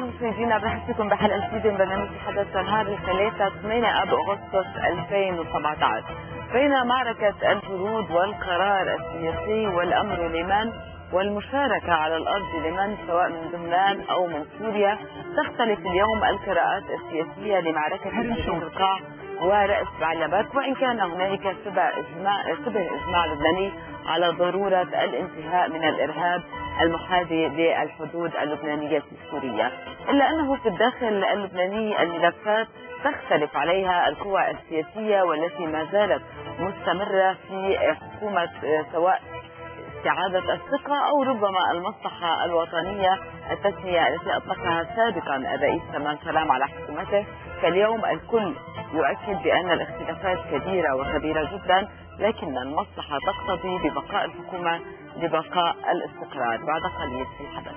خير مشاهدينا، برحب فيكم بحلقه جديده من برنامج حدث نهار الثلاثاء 8 اب اغسطس 2017. بين معركه الفروض والقرار السياسي والامر لمن والمشاركه على الارض لمن سواء من لبنان او من سوريا، تختلف اليوم القراءات السياسيه لمعركه حدود القاع ورأس بعلبك، وإن كان هنالك شبه إجماع لبناني على ضرورة الانتهاء من الإرهاب المحاذي للحدود اللبنانية السورية، إلا أنه في الداخل اللبناني الملفات تختلف عليها القوى السياسية والتي ما زالت مستمرة في حكومة سواء استعادة الثقة أو ربما المصلحة الوطنية، التسمية التي أطلقها سابقا الرئيس سلمان سلام على حكومته. فاليوم الكل يؤكد بأن الاختلافات كبيرة وكبيرة جدا، لكن المصلحة تقتضي ببقاء الحكومة لبقاء الاستقرار. بعد قليل في حدث.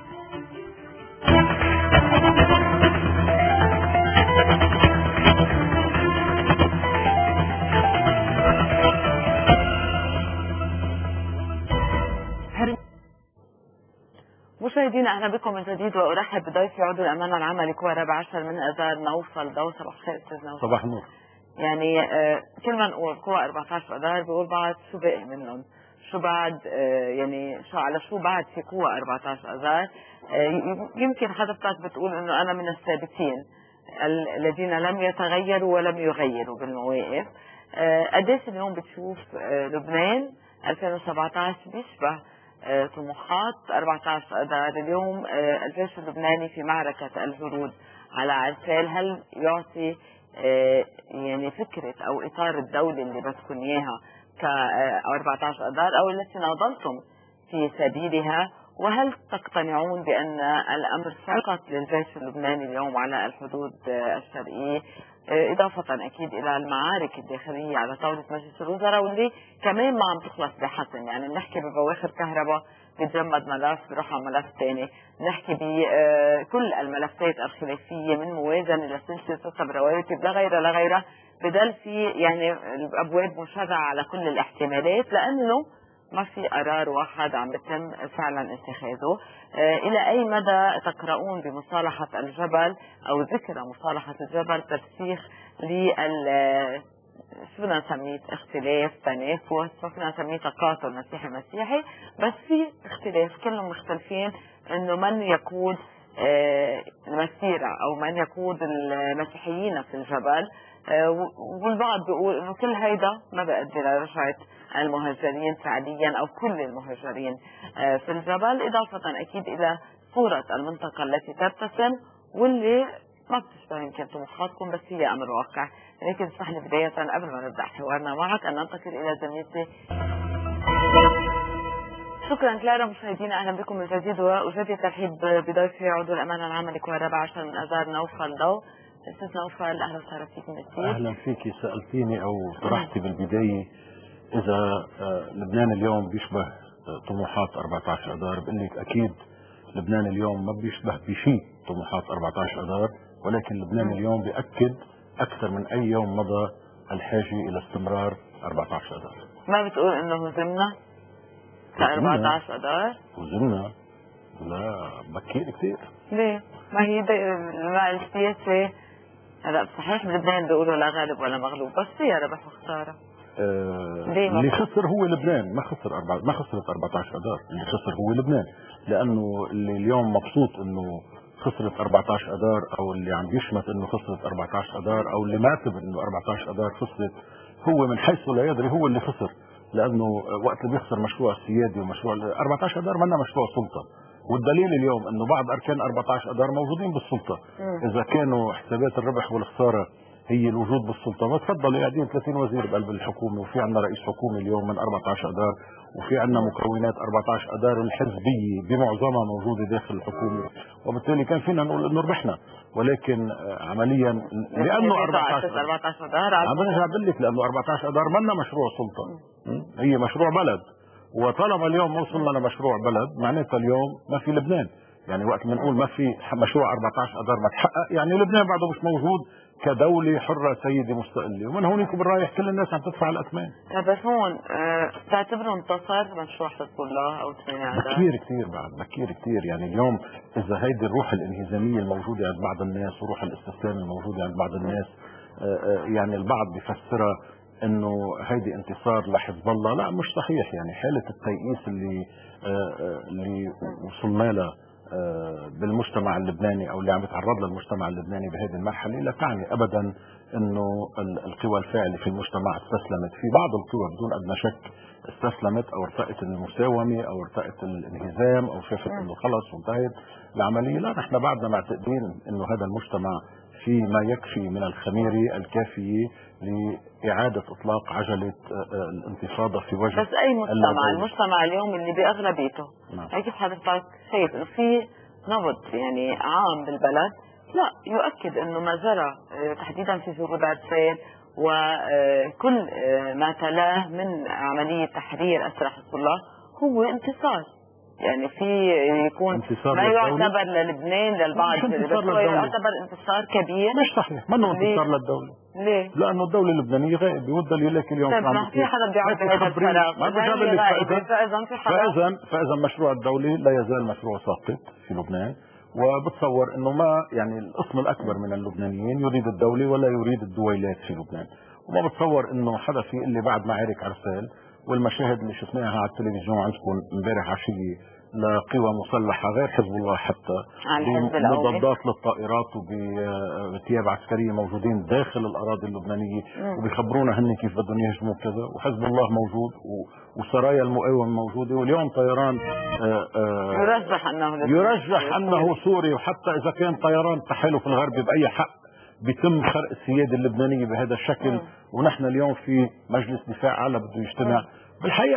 مشاهدينا اهلا بكم من جديد، وارحب بضيفي عضو الامانه العامه لقوى 14 من اذار نوفل ضو. صباح الخير استاذ نوفل. صباح النور. يعني كل ما نقول قوى 14 اذار بيقول بعد شو باقي منهم، شو بعد يعني شو على شو بعد في قوى 14 اذار. يمكن حضرتك بتقول انه انا من الثابتين الذين لم يتغيروا ولم يغيروا بالمواقف. قديش اليوم بتشوف لبنان 2017 بيشبه طموحات 14 اذار؟ اليوم الجيش اللبناني في معركة الجنود على عرسال، هل يعطي يعني فكرة او اطار الدولة اللي بدكم اياها ك 14 اذار او التي ناضلتم في سبيلها؟ وهل تقتنعون بان الامر فقط للجيش اللبناني اليوم على الحدود الشرقية، إضافة أكيد إلى المعارك الداخلية على طاولة مجلس الوزراء واللي كمان ما عم تخلص بحسم؟ يعني بنحكي ببواخر كهرباء بتجمد ملف بروح على ملف ثاني، بنحكي بكل الملفات الخلافية من موازنة لسلسلة سحب رواتب لغيرها بدل في يعني الأبواب مشرعة على كل الاحتمالات، لأنه ما في قرار واحد عم بيتم فعلا اتخاذه. الى اي مدى تقرؤون بمصالحة الجبل او ذكر مصالحة الجبل ترسيخ لل شو بدنا نسميه اختلاف تنافس، شو بدنا نسميه تقاتل مسيحي، بس في اختلاف، كلهم مختلفين انه من يقود المسيرة او من يقود المسيحيين في الجبل. والبعض بيقول انه كل هيدا ما بيؤدي لرجعة المهاجرين فعليا او كل المهاجرين في الجبل، اضافة اكيد الى صورة المنطقة التي ترتسم واللي ما بتشبه يمكن طموحاتكم، بس هي امر واقع. لكن اسمح لي بداية قبل ما نبدأ حوارنا معك ان ننتقل الى زميلتي. شكرا كلارا. مشاهدينا اهلا بكم من جديد، واجدد ترحيب بضيفي عضو الامانه العامه لقوى 14 من اذار نوفل ضو. استاذ نوفل اهلا وسهلا فيك من جديد. اهلا فيكي. سالتيني او طرحتي بالبدايه اذا لبنان اليوم بيشبه طموحات 14 اذار، بقول لك اكيد لبنان اليوم ما بيشبه بشيء طموحات 14 اذار، ولكن لبنان اليوم بيأكد اكثر من اي يوم مضى الحاجه الى استمرار 14 اذار. ما بتقول انه هزمنا ك 14 اذار؟ هزمنا؟ لا بكير كثير. ليه؟ ما هي السياسه هلا صحيح بلبنان بيقولوا لا غالب ولا مغلوب، بس فيها ربح وخساره. اللي خسر هو لبنان، ما خسرت 14 اذار، اللي خسر هو لبنان، لانه اللي اليوم مبسوط انه خسرت 14 اذار او اللي عم يشمت انه خسرت 14 اذار او اللي معتبر انه 14 اذار خسرت، هو من حيث لا يدري هو اللي خسر، لانه وقت اللي بيخسر مشروع السيادي ومشروع 14 اذار منا مشروع سلطه، والدليل اليوم انه بعض اركان 14 اذار موجودين بالسلطه. اذا كانوا حسابات الربح والخساره هي الوجود بالسلطه، ما تفضلوا قاعدين 30 وزير بقلب الحكومه، وفي عندنا رئيس حكومه اليوم من 14 اذار، وفي عندنا مكونات 14 اذار الحزبيه بمعظمها موجوده داخل الحكومه، وبالتالي كان فينا نقول انه ربحنا، ولكن عمليا لانه 14 اذار عم برجع بقول لك لانه 14 اذار منا مشروع سلطه، هي مشروع بلد، وطالما اليوم ما وصلنا لمشروع بلد معناتها اليوم ما في لبنان. يعني وقت بنقول ما في مشروع 14 اذار ما تحقق، يعني لبنان بعده مش موجود كدولة حرة سيدة مستقلة، ومن هونيك بالرايح كل الناس عم تدفع الأثمان. بس هون تعتبره انتصر مشروع حزب الله أو 8 آذار؟ بكير كثير بعد، بكير كثير. يعني اليوم إذا هيدي الروح الانهزامية الموجودة عند بعض الناس وروح الاستسلام الموجودة عند بعض الناس، يعني البعض بيفسرها انه هيدي انتصار لحزب الله، لا مش صحيح. يعني حالة التيئيس اللي وصلنا لها بالمجتمع اللبناني او اللي عم يتعرض له المجتمع اللبناني بهذه المرحله لا تعني ابدا انه القوى الفاعله في المجتمع استسلمت. في بعض القوى بدون ادنى شك استسلمت او ارتأت المساومه او ارتأت الانهزام او شافت انه خلص وانتهت العمليه. لا، نحن بعدنا معتقدين انه هذا المجتمع في ما يكفي من الخميره الكافيه لإعادة إطلاق عجلة الانتفاضة في وجه. بس أي مجتمع، المجتمع اليوم اللي بأغلبيته هيك حضرتك شايف إنه في نبض يعني عام بالبلد لا يؤكد إنه ما جرى تحديدا في جرود عرسال وكل ما تلاه من عملية تحرير أسرى حزب الله هو انتصار. يعني في يكون ما يعتبر للبنان للبعض بس هو يعتبر انتصار كبير. مش صحيح، منه انتصار للدولة. ليه؟ لأنه الدولة اللبنانية غائبة والدليل لك اليوم. طيب ما في حدا بيعرف هذا الفراغ. فإذا مشروع الدولة لا يزال مشروع ساقط في لبنان، وبتصور انه ما يعني القسم الاكبر من اللبنانيين يريد الدولة ولا يريد الدويلات في لبنان، وما بتصور انه حدا في اللي بعد معارك عرسال والمشاهد اللي شفناها على التلفزيون عندكم امبارح عشية لقوى مسلحة غير حزب الله حتى بمضادات للطائرات وبثياب عسكرية موجودين داخل الأراضي اللبنانية وبيخبرونا هن كيف بدهم يهجموا كذا، وحزب الله موجود وسرايا المقاومة موجودة، واليوم طيران يرجح أنه سوري، وحتى إذا كان طيران التحالف الغربي بأي حق بيتم خرق السيادة اللبنانية بهذا الشكل. ونحن اليوم في مجلس دفاع أعلى بده يجتمع. بالحقيقة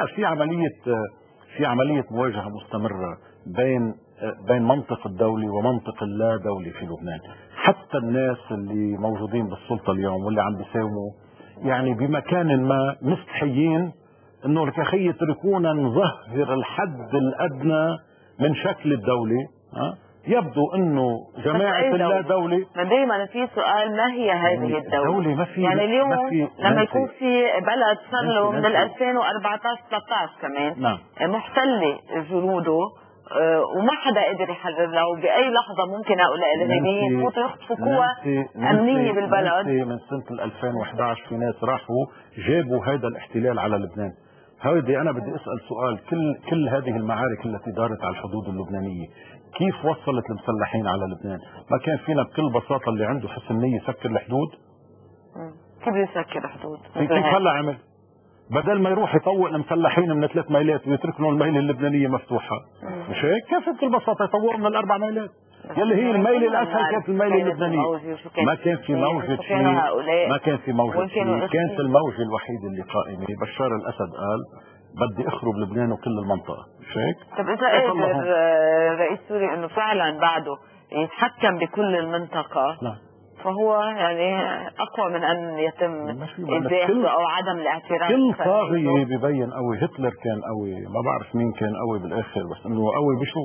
في عملية مواجهة مستمرة بين منطق الدولي ومنطق اللا دولي في لبنان. حتى الناس اللي موجودين بالسلطة اليوم واللي عم بيساوموا يعني بمكان ما مستحيين انه لك اخي يتركونا نظهر الحد الادنى من شكل الدولة. يبدو انه جماعة اللا دولة دائما في سؤال ما هي هذه الدولة؟ ما في يعني اليوم لما يكون في بلد صار له من 2014 13 كمان محتلة جنوده وما حدا قدر يحرر له، بأي لحظة ممكن هؤلاء الإرهابيين يفوتوا يخطفوا قوى أمنية بالبلد. من سنة 2011 في ناس راحوا جابوا هذا الاحتلال على لبنان. هودي أنا بدي أسأل سؤال، كل هذه المعارك التي دارت على الحدود اللبنانية كيف وصلت المسلحين على لبنان؟ ما كان فينا بكل بساطة اللي عنده حسن نية يسكر الحدود؟ كيف يسكر الحدود؟ كيف هلا عمل؟ بدل ما يروح يطوق المسلحين من 3 ميلات ويترك لهم الميلة اللبنانية مفتوحة، مش هيك؟ كيف بكل بساطة يطور من ال4 ميلات؟ يلي هي الميلة الأسهل كانت الميلة اللبنانية. ما كان في موجة شيء، ما كان في موجة شيء، كانت الموجة الوحيدة اللي قائمة بشار الأسد قال بدي اخرب لبنان وكل المنطقة، مش هيك؟ طب إذا قدر رئيس سوريا إنه فعلا بعده يتحكم بكل المنطقة فهو يعني أقوى من أن يتم إزاحته أو عدم الاعتراف. كل طاغية ببين قوي. هتلر كان قوي، ما بعرف مين كان قوي بالآخر، بس إنه قوي بشو؟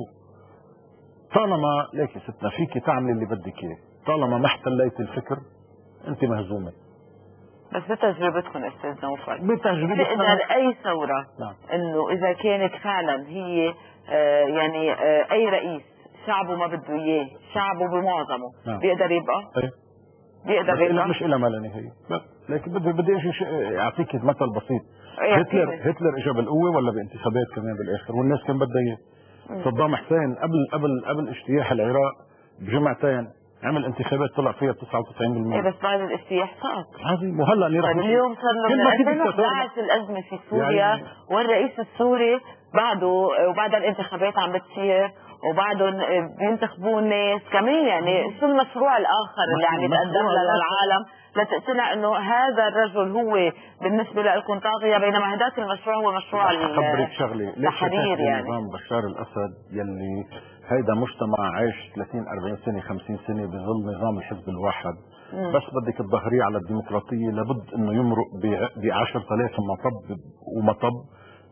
طالما ليكي ستنا فيكي تعملي اللي بدك إياه، طالما ما احتليت الفكر أنت مهزومة. بس بتجربتكم أستاذ نوفل، بتجربتكم تقدر أي ثورة إنه إذا كانت فعلا هي يعني أي رئيس شعبه ما بده إياه، شعبه بمعظمه بيقدر يبقى؟ بيقدر يبقى؟ مش إلى ما لا نهاية. لكن بدي أعطيك مثل بسيط. هتلر إجا بالقوة ولا بانتخابات كمان بالآخر؟ والناس كان بدها إياه. صدام حسين قبل اجتياح العراق بجمعتين عمل انتخابات طلع فيها 99%. بس بعد الاجتياح سقط. عظيم. وهلا اللي راح اليوم صار له من 2011 الازمه في سوريا يعني والرئيس السوري بعده وبعد الانتخابات عم بتصير وبعدهم بينتخبوا الناس كمان. يعني شو المشروع الاخر اللي عم يتقدم للعالم لتقتنع انه هذا الرجل هو بالنسبه لكم طاغيه، بينما هذاك المشروع هو مشروع التحرير. يعني نظام بشار الاسد يلي هيدا مجتمع عايش 30 40 سنه 50 سنه بظل نظام الحزب الواحد، بس بدك تظهريه على الديمقراطيه لابد انه يمرق ب 10,000 مطب ومطب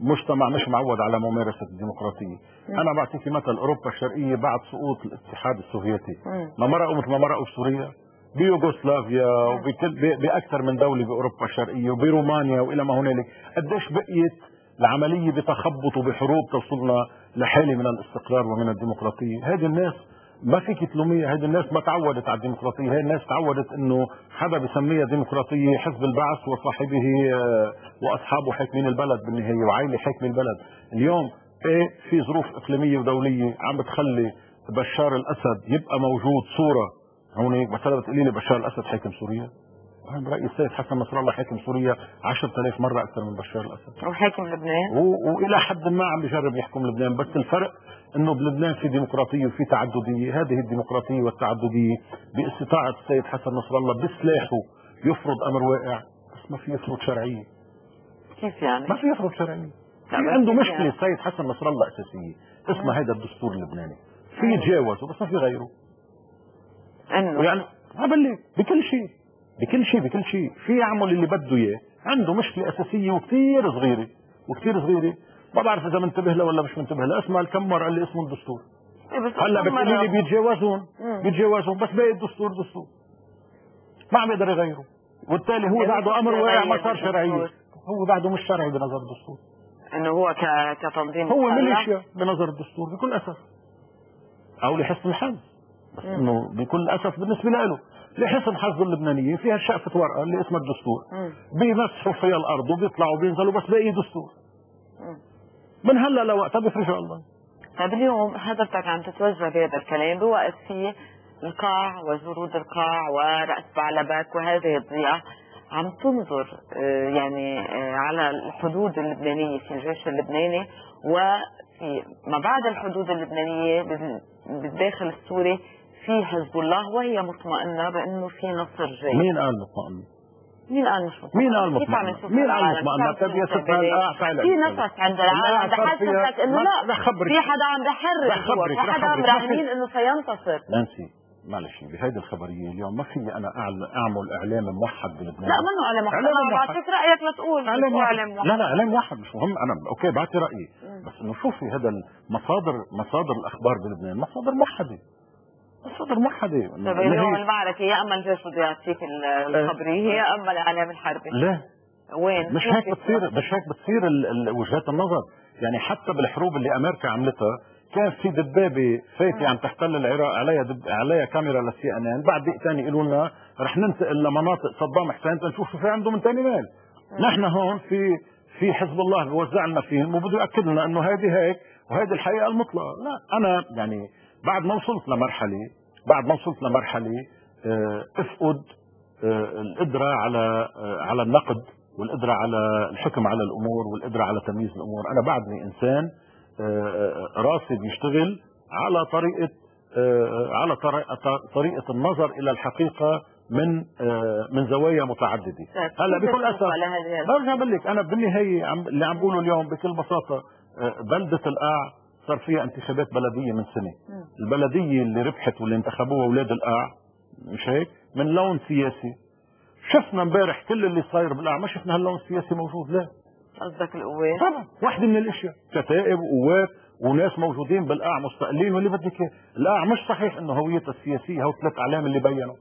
مجتمع مش معود على ممارسة الديمقراطية. أنا بعطيكي مثل أوروبا الشرقية بعد سقوط الاتحاد السوفيتي ما مرقوا مثل ما مرقوا بسوريا، بيوغوسلافيا بأكثر من دولة بأوروبا الشرقية وبرومانيا وإلى ما هنالك. قديش بقيت العملية بتخبط وبحروب توصلنا لحالة من الاستقرار ومن الديمقراطية. هذه الناس ما فيك تلوميها، هذه الناس ما تعودت على الديمقراطية، هذه الناس تعودت انه حدا بسميها ديمقراطية حزب البعث وصاحبه واصحابه حاكمين البلد بالنهاية وعائلة حاكم البلد. اليوم ايه في ظروف اقليمية ودولية عم بتخلي بشار الاسد يبقى موجود صورة هونيك. مثلا بتقولي لي بشار الاسد حاكم سوريا؟ أنا برأيي السيد حسن نصر الله حاكم سوريا 10,000 مرة أكثر من بشار الأسد. وحاكم لبنان وإلى حد ما عم بيجرب يحكم لبنان، بس الفرق إنه بلبنان في ديمقراطية وفي تعددية. هذه الديمقراطية والتعددية باستطاعة السيد حسن نصر الله بسلاحه يفرض أمر واقع، بس ما في يفرض شرعية. كيف يعني؟ ما في يفرض شرعية. في عنده مشكلة يعني. السيد حسن نصر الله أساسية اسمها هذا الدستور اللبناني، في يتجاوزه بس ما في غيره. إنه يعني هبلك بكل شيء بكل شيء في يعمل اللي بده اياه. عنده مشكله اساسيه وكثير صغيره ما بعرف اذا منتبه لها ولا مش منتبه لها. اسمها الكمر اللي اسمه الدستور. هلا بتقولي لي بيتجاوزون بس باقي الدستور دستور ما عم يقدر يغيره، وبالتالي هو بعده امر واقع ما صار شرعيه. هو بعده مش شرعي بنظر الدستور، انه هو كتنظيم هو ميليشيا بنظر الدستور بكل اسف، او لحسن الحظ. بس انه بكل اسف بالنسبه له لحسن حظ اللبنانيين فيها شقفة ورقة اللي اسمها الدستور بيمسحوا فيها الارض وبيطلعوا وبينزلوا بس باقي دستور من هلا لوقتها بيفرجوا الله. طيب اليوم حضرتك عم تتوجه بهذا الكلام بوقت فيه القاع وجرود القاع ورأس بعلبك وهذه الضياع عم تنظر يعني على الحدود اللبنانية في الجيش اللبناني وفي ما بعد الحدود اللبنانية بالداخل السوري في حزب الله وهي مطمئنة بأنه في نصر جاي. مين قال مطمئنة؟ مين قال مش مطمئنة؟ مين قال مطمئنة؟ مين قال مطمئنة؟ طيب يا ستنا القاع فعلا في نفس عند العالم بحسسك انه لا في حدا عم بحرر، في حدا مراهنين انه سينتصر. نانسي معلش بهيدي الخبريه اليوم ما فيني انا اعمل اعلام موحد بلبنان. لا منه اعلام موحد، انا بعطيك رايك لا تقول اعلام موحد. لا اعلام موحد مش مهم، انا اوكي بعطي رايي بس انه شوفي هذا مصادر الاخبار بلبنان مصادر موحده. طيب اليوم المعركه يا اما الجيش بده يعطيك الخبريه يا اما الاعلام الحربي. لا وين مش هيك بتصير وجهات النظر. يعني حتى بالحروب اللي امريكا عملتها كان في دبابه فايته عم تحتل العراق عليها كاميرا للسي ان ان، بعد دقيقه ثانيه يقولوا لنا رح ننتقل لمناطق صدام حسين تنشوف شو في عنده من ثاني مال. نحن هون في حزب الله بيوزع لنا فيهم وبده ياكد لنا انه هذه هيك وهذه الحقيقه المطلقه. لا انا يعني بعد ما وصلت لمرحله افقد القدره على النقد والقدره على الحكم على الامور والقدره على تمييز الامور. انا بعدني انسان راسي بيشتغل على طريقه النظر الى الحقيقه من زوايا متعدده. هلا بكل اسف برجع بقول لك انا بالنهايه اللي عم بقوله اليوم بكل بساطه بلده القاع صار فيها انتخابات بلديه من سنه. البلديه اللي ربحت واللي انتخبوها اولاد القاع مش هيك من لون سياسي. شفنا امبارح كل اللي صاير بالقاع ما شفنا هاللون السياسي موجود. لا قصدك القوات؟ طبعا واحدة من الاشياء كتائب وقوات وناس موجودين بالقاع مستقلين واللي بدك اياه. القاع مش صحيح انه هويتها السياسيه. هو ثلاث اعلام اللي بينوا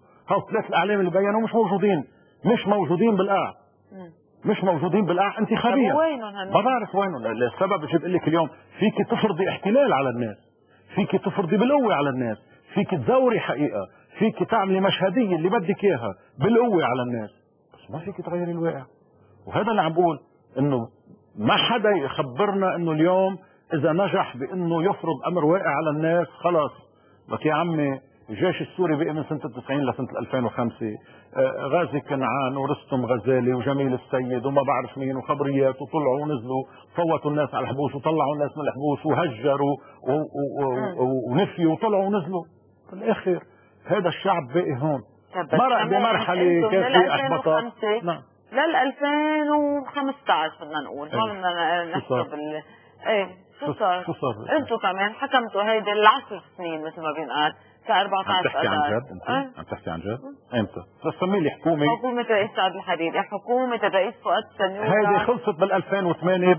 مش موجودين بالقاع انتخابيا. ما بعرف وينهم. السبب بجيب لك اليوم فيك تفرضي احتلال على الناس، فيك تفرضي بالقوه على الناس، فيك تزوري حقيقه، فيك تعملي مشهديه اللي بدك اياها بالقوه على الناس، بس ما فيك تغيري الواقع. وهذا اللي عم بقول انه ما حدا يخبرنا انه اليوم اذا نجح بانه يفرض امر واقع على الناس خلاص. لك يا عمي الجيش السوري بقي من سنه 90 لسنه 2005 غازي كنعان ورستم غزالي وجميل السيد وما بعرف مين وخبريات وطلعوا ونزلوا فوتوا الناس على الحبوس وطلعوا الناس من الحبوس وهجروا ونفيوا وطلعوا ونزلوا. بالاخر هذا الشعب باقي هون مرق بمرحله كان في احباطات. نعم لل 2015 بدنا نقول ما بدنا نحسب ايه شو صار؟ انتم كمان حكمتوا هيدي العشر سنين مثل ما بينقال ك 14 اذار. عم تحكي عن جد؟ امتى؟ بس سمي لي حكومة الرئيس سعد الحريري، حكومة الرئيس فؤاد السنيورة هيدي خلصت بال 2008 بعد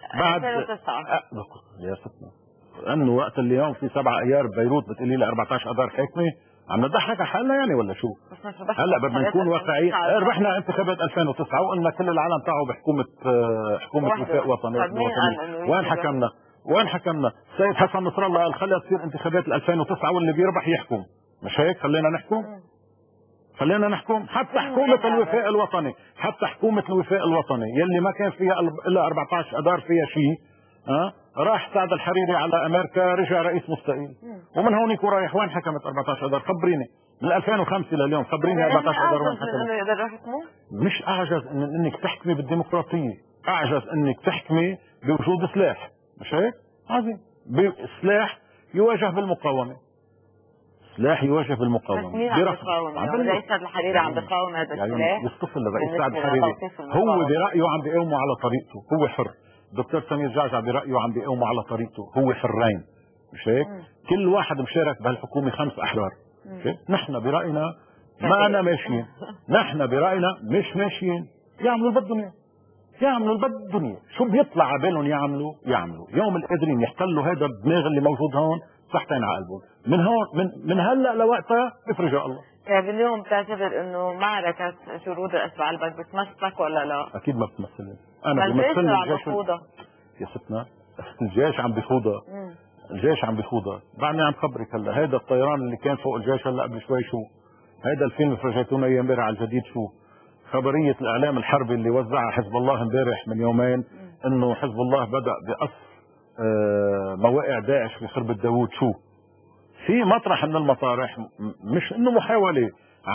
بعد 2009 يا ستنا انه وقت اليوم في 7 ايار ببيروت بتقولي لي 14 اذار حاكمه، عم نضحك على حالنا يعني ولا شو؟ هلا بدنا نكون واقعيين. ربحنا انتخابات 2009 وقلنا كل العالم تعوا بحكومه وفاق وطني. وين حكمنا؟ وين حكمنا؟ السيد حسن نصر الله قال خليها تصير انتخابات 2009 واللي بيربح يحكم، مش هيك؟ خلينا نحكم. خلينا نحكم. حتى حكومة الوفاق الوطني، حتى حكومة الوفاق الوطني يلي ما كان فيها الا 14 اذار فيها شيء، راح سعد الحريري على امريكا، رجع رئيس مستقيل، ومن هونيك ورايح وين حكمت 14 اذار؟ خبريني من 2005 لليوم، خبريني 14 اذار وين حكمت؟ مش اعجز انك تحكمي بالديمقراطيه، اعجز انك تحكمي بوجود سلاح، مش هيك؟ عظيم. سلاح يواجه بالمقاومه، سلاح يواجه بالمقاومه. مين عم بيقاوم؟ رئيس سعد الحريري عم بيقاوم هذا السلاح؟ يصطفل الرئيس سعد الحريري هو برايه عم بيقاومه على طريقته، هو حر. دكتور سمير جعجع برايه عم بيقاومه على طريقته، هو حرين، مش هيك؟ كل واحد مشارك بهالحكومه 5 احرار. نحن براينا ما أنا ماشيين، نحن براينا مش ماشيين، يعملوا اللي بدهم اياه، يعملوا اللي بدهم اياه، شو بيطلع على بالهم يعملوا يوم اللي قادرين يحتلوا هذا الدماغ اللي موجود هون صحتين على قلبهم، من هون من هلا لوقتها بفرجها الله. طيب اليوم بتعتبر انه معركة شرود الاسبع على البلد بتمثلك ولا لا؟ اكيد ما بتمثلني، انا بمثلني الجيش يا ستنا. الجيش عم بيخوضها، الجيش عم بيخوضها. بعدني عم خبرك هلا هيدا الطيران اللي كان فوق الجيش هلا قبل شوي شو؟ هيدا الفيلم اللي فرجيتونا اياه امبارح على الجديد شو؟ خبرية الاعلام الحربي اللي وزعها حزب الله امبارح من يومين انه حزب الله بدأ بقصف مواقع داعش في خربة داوود. شو؟ في مطرح من المطارح، مش انه محاولة،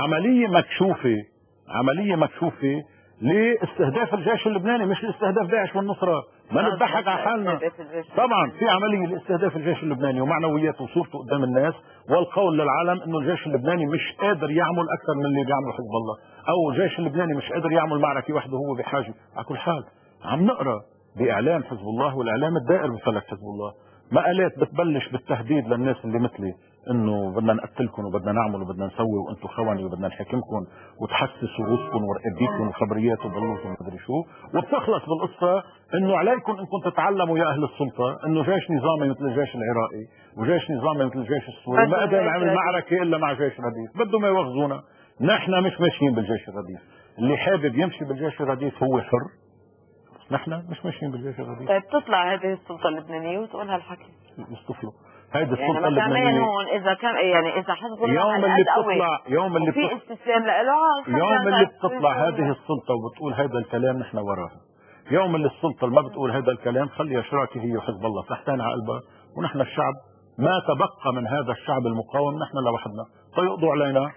عملية مكشوفة لاستهداف الجيش اللبناني، مش لاستهداف داعش والنصرة. ما نضحك على حالنا. طبعا في عملية لاستهداف الجيش اللبناني ومعنوياته وصورته قدام الناس، والقول للعالم انه الجيش اللبناني مش قادر يعمل اكثر من اللي بيعمله حزب الله، او الجيش اللبناني مش قادر يعمل معركة وحده وهو بحاجة. على كل حال عم نقرا باعلام حزب الله والاعلام الدائر بفلك حزب الله مقالات بتبلش بالتهديد للناس اللي مثلي انه بدنا نقتلكم وبدنا نعمل وبدنا نسوي وانتم خواني وبدنا نحاكمكم وتحسسوا رؤوسكم ورقبيكم وخبريات وبلوز ومدري شو، وبتخلص بالقصه انه عليكم انكم تتعلموا يا اهل السلطه انه جيش نظامي مثل الجيش العراقي وجيش نظامي مثل الجيش السوري ما قدر يعمل معركه الا مع جيش رديف، بدهم يوغزونا. نحن مش ماشيين بالجيش الرديف، اللي حابب يمشي بالجيش الرديف هو حر، نحن مش ماشيين بالجيش الرديف. طيب تطلع هذه السلطه اللبنانيه وتقول هالحكي، يصطفلوا هيدي السلطه يعني اللبنانيه هون اذا كان يعني اذا حزب الله يوم اللي بتطلع في استسلام له، يوم اللي بتطلع هذه السلطه وبتقول هذا الكلام نحن وراها. يوم اللي السلطه اللي ما بتقول هذا الكلام خليها شراكه هي وحزب الله تحتين على قلبها، ونحن الشعب ما تبقى من هذا الشعب المقاوم نحن لوحدنا، فيقضوا علينا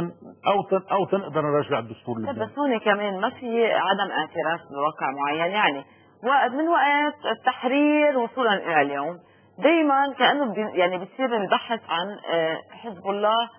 او تنقدر نرجع الدستور اللبناني. بس هون كمان ما في عدم اعتراف بواقع معين، يعني من وقت التحرير وصولا الى اليوم دايما كانه يعني بتصير البحث عن حزب الله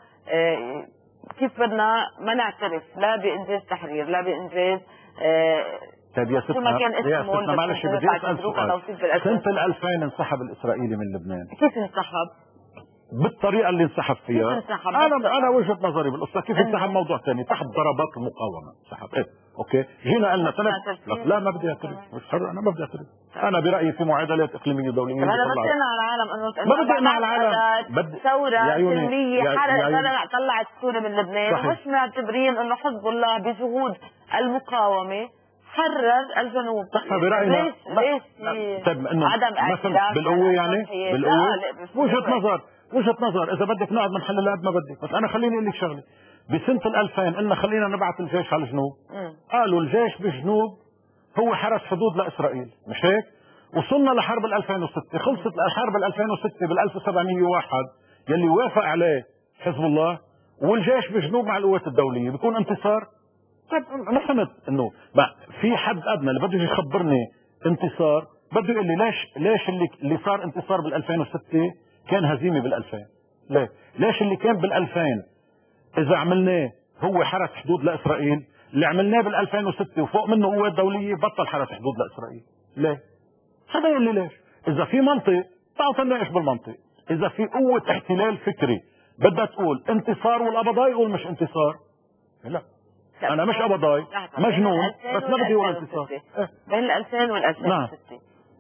كيف بدنا ما نعترف لا بانجاز تحرير لا بانجاز طيب يا ستنا معلش بدي اسال سؤال. سنة 2000 انسحب الاسرائيلي من لبنان، كيف انسحب؟ بالطريقه اللي انسحب فيها. انا وجهه نظري بالقصه كيف انسحب موضوع ثاني، تحت ضربات المقاومه انسحب. ايه اوكي جينا قلنا لا ما بدي اعترف، مش حر، انا ما بدي اعترف. انا برايي في معادلات اقليميه ودوليه انا بدي على العالم انه ما بدي على العالم ثوره سلميه طلعت سوريا من لبنان، ومش معتبرين انه حزب الله بجهود المقاومه حرر الجنوب. نحن براينا ليش عدم اعتراف بالقوه، يعني بالقوه. وجهة نظر اذا بدك نقعد بنحللها قد ما بدك، بس انا خليني اقول لك شغله. بسنه 2000 قلنا خلينا نبعث الجيش على الجنوب، قالوا الجيش بالجنوب هو حرس حدود لاسرائيل، مش هيك؟ وصلنا لحرب 2006، خلصت الحرب 2006 بال 1701 يلي وافق عليه حزب الله والجيش بالجنوب مع القوات الدوليه، بيكون انتصار؟ طيب انا فهمت انه في حد ادنى اللي بده يخبرني انتصار، بده يقول لي ليش اللي صار انتصار بال 2006 كان هزيمه بال 2000؟ ليش اللي كان بال 2000 اذا عملناه هو حرس حدود لاسرائيل، اللي عملناه بال 2006 وفوق منه قوات دوليه بطل حرس حدود لاسرائيل؟ ليه؟ هذا يقول لي ليش؟ اذا في منطق تعالوا نناقش بالمنطق. اذا في قوه احتلال فكري بدها تقول انتصار والقبضاي يقول مش انتصار، لا انا مش قبضاي مجنون بس ما بدي اقول انتصار. بين ال 2000 وال 2006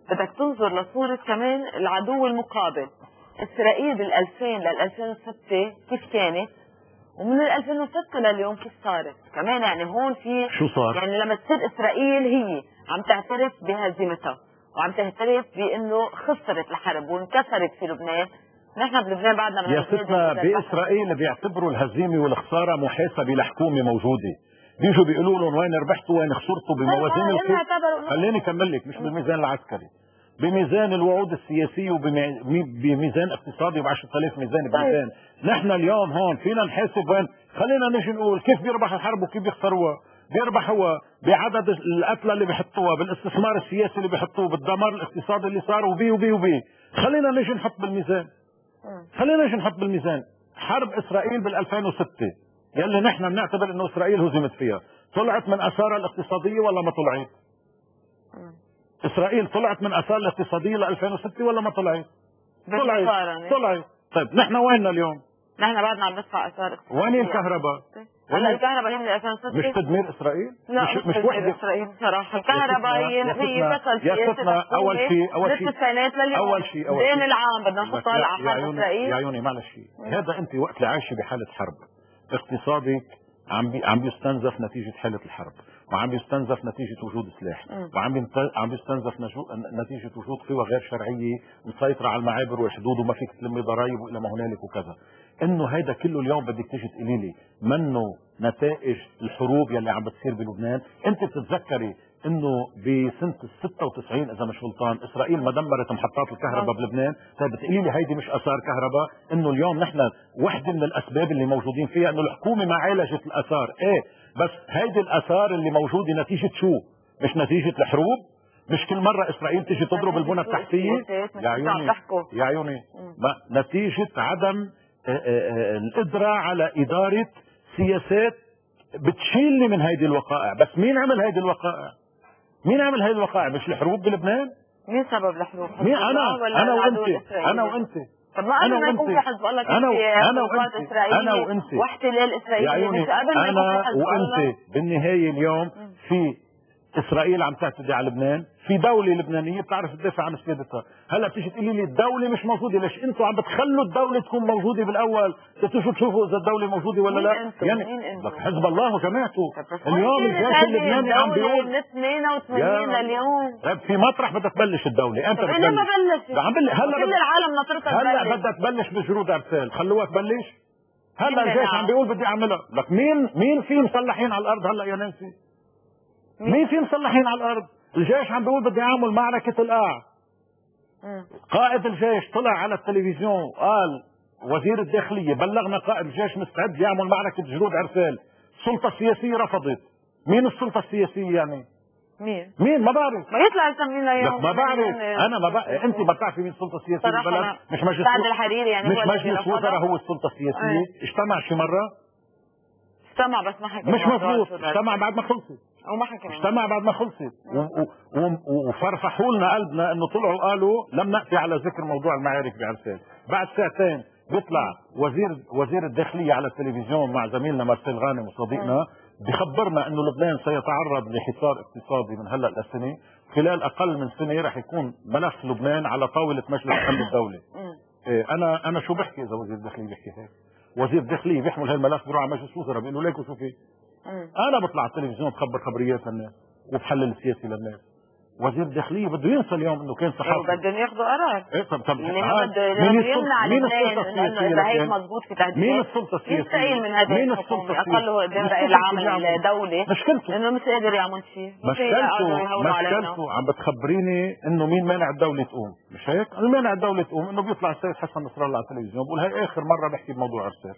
بدك تنظر لصورة كمان العدو المقابل. اسرائيل بال2000 لل2006 كيف كانت، ومن 2006 لليوم كيف صارت كمان. يعني هون في شو صار؟ يعني لما تصير اسرائيل هي عم تعترف بهزيمتها وعم تعترف بانه خسرت الحرب وانكسرت في لبنان، نحن بلبنان بعدنا من يا ستنا باسرائيل بيعتبروا الهزيمه والخساره محاسبه لحكومه موجوده، بيجوا بيقولوا لهم وين ربحتوا وين خسرتوا بموازين القوى. خليني اكمل لك، مش بالميزان العسكري، بميزان الوعود السياسيه وبميزان اقتصادي وب10000 ميزان بميزان. نحن اليوم هون فينا نحاسب وين، خلينا نجي نقول كيف بيربح الحرب وكيف بيخسروها. بيربح هو بعدد القتلى اللي بيحطوها، بالاستثمار السياسي اللي بيحطوه، بالدمار الاقتصادي اللي صار وبي وبي وبي. خلينا نجي نحط بالميزان، خلينا نجي نحط بالميزان. حرب اسرائيل بال2006 يلي نحن بنعتبر انه اسرائيل هزمت فيها، طلعت من اثارها الاقتصاديه ولا ما طلعت؟ اسرائيل طلعت من اثار الاقتصاديه ل 2006 ولا ما طلعت؟ طلعت. طيب نحن ويننا اليوم؟ نحن بعدنا عم ندفع اثار اقتصاديه. وين الكهرباء؟ هلا الكهرباء هي من 2006 مش تدمير اسرائيل؟ لا مش تدمير اسرائيل صراحه. الكهرباء هي فصل سياسي اول شيء الدين العام بدنا نحطه هلا على حرب اسرائيل. يا عيوني معلش، هذا انت وقت اللي عايشه بحاله حرب، اقتصادك عم يستنزف نتيجه حاله الحرب، وعم يستنزف نتيجه وجود سلاح، وعم يستنزف نتيجه وجود قوى غير شرعيه مسيطره على المعابر والحدود وما فيك تلمي ضرائب والى ما هنالك وكذا. انه هيدا كله اليوم بدك تيجي تقولي لي منه نتائج الحروب يلي عم بتصير بلبنان. انت بتتذكري انه بسنه ال96 اذا مش غلطان اسرائيل ما دمرت محطات الكهرباء بلبنان. طيب بتقولي لي هيدي مش اثار كهرباء؟ انه اليوم نحن وحده من الاسباب اللي موجودين فيها انه الحكومه ما عالجت الاثار، ايه بس هيدي الاثار اللي موجوده نتيجه شو؟ مش نتيجه الحروب؟ مش كل مره اسرائيل تيجي تضرب البنى التحتيه؟ يا عيوني نتيجه عدم القدره على اداره سياسات بتشيلني من هيدي الوقائع. بس مين عمل هيدي الوقائع؟ مين عمل هيدي الوقائع؟ مش الحروب بلبنان؟ مين سبب الحروب؟ مين؟ انا وانت. طب ما قبل ما يكون في حزب الله انا وانت واحتلال اسرائيلي، مش قبل ما يكون في حزب الله؟ وانت بالنهايه اليوم في اسرائيل عم تعتدي على لبنان، في دوله لبنانيه بتعرف تدافع عن سيادتها. هلا بتيجي تقولي لي الدوله مش موجوده، ليش انتم عم بتخلوا الدوله تكون موجوده بالاول؟ تشوفوا اذا الدوله موجوده ولا لا؟ يعني لك حزب الله وجماعته. اليوم الجيش اللبناني عم بيقول من 82 لليوم في مطرح بدها تبلش الدوله. انت ليه ما بلشت؟ هلا كل العالم ناطرتها هلا بدها تبلش بجرود ارسال، خلوها تبلش. هلا الجيش عم بيقول بدي اعملها. لك مين في مسلحين على الارض هلا يا نانسي؟ مين في مسلحين على الارض؟ الجيش عم بيقول بدي اعمل معركة القاع. قائد الجيش طلع على التلفزيون قال وزير الداخلية بلغنا قائد الجيش مستعد يعمل معركة جرود عرسال. السلطة السياسية رفضت. مين السلطة السياسية يعني؟ مين ما بعرف. ما يطلع يسمينا يوم ما بعرف انا ما بعرف. انت ما بتعرفي مين السلطة السياسية بالبلد؟ مش مجلس سعد الحريري يعني مش مجلس وزراء هو السلطة السياسية. اجتمع شي مرة؟ اجتمع بس ما حكى. مش مضبوط، اجتمع بعد ما خلصت. وما حكى اجتمع بعد ما خلصت وفرفحوا لنا قلبنا انه طلعوا قالوا لم نأتي على ذكر موضوع المعارك بعرسال. بعد ساعتين بيطلع وزير الداخلية على التلفزيون مع زميلنا مارسيل غانم وصديقنا بخبرنا انه لبنان سيتعرض لحصار اقتصادي من هلا للسنة، خلال اقل من سنة رح يكون ملف لبنان على طاولة مجلس امن الدولة. انا شو بحكي اذا وزير الداخلية بيحكي هيك؟ وزير الداخلية بيحمل هالملف بيروح على مجلس وزراء بيقولوا ليك وشو في؟ انا بطلع على التلفزيون بخبر خبريات للناس وبحلل السياسي للناس. وزير الداخلية بده ينسى اليوم انه كان صحافي. بدهم ياخذوا قرار. ايه طب مين يمنع لبنان انه اذا هيك مضبوط في تهديد مين السلطة السياسية؟ يستقيل من هذه الحكومة اقله قدام رأي العام الدولي. مشكلته انه مش قادر يعمل شيء. مشكلته عم بتخبريني انه مين مانع الدولة تقوم، مش هيك؟ مانع الدولة تقوم انه بيطلع السيد حسن نصر الله على التلفزيون بقول هاي اخر مرة بحكي بموضوع ارسال.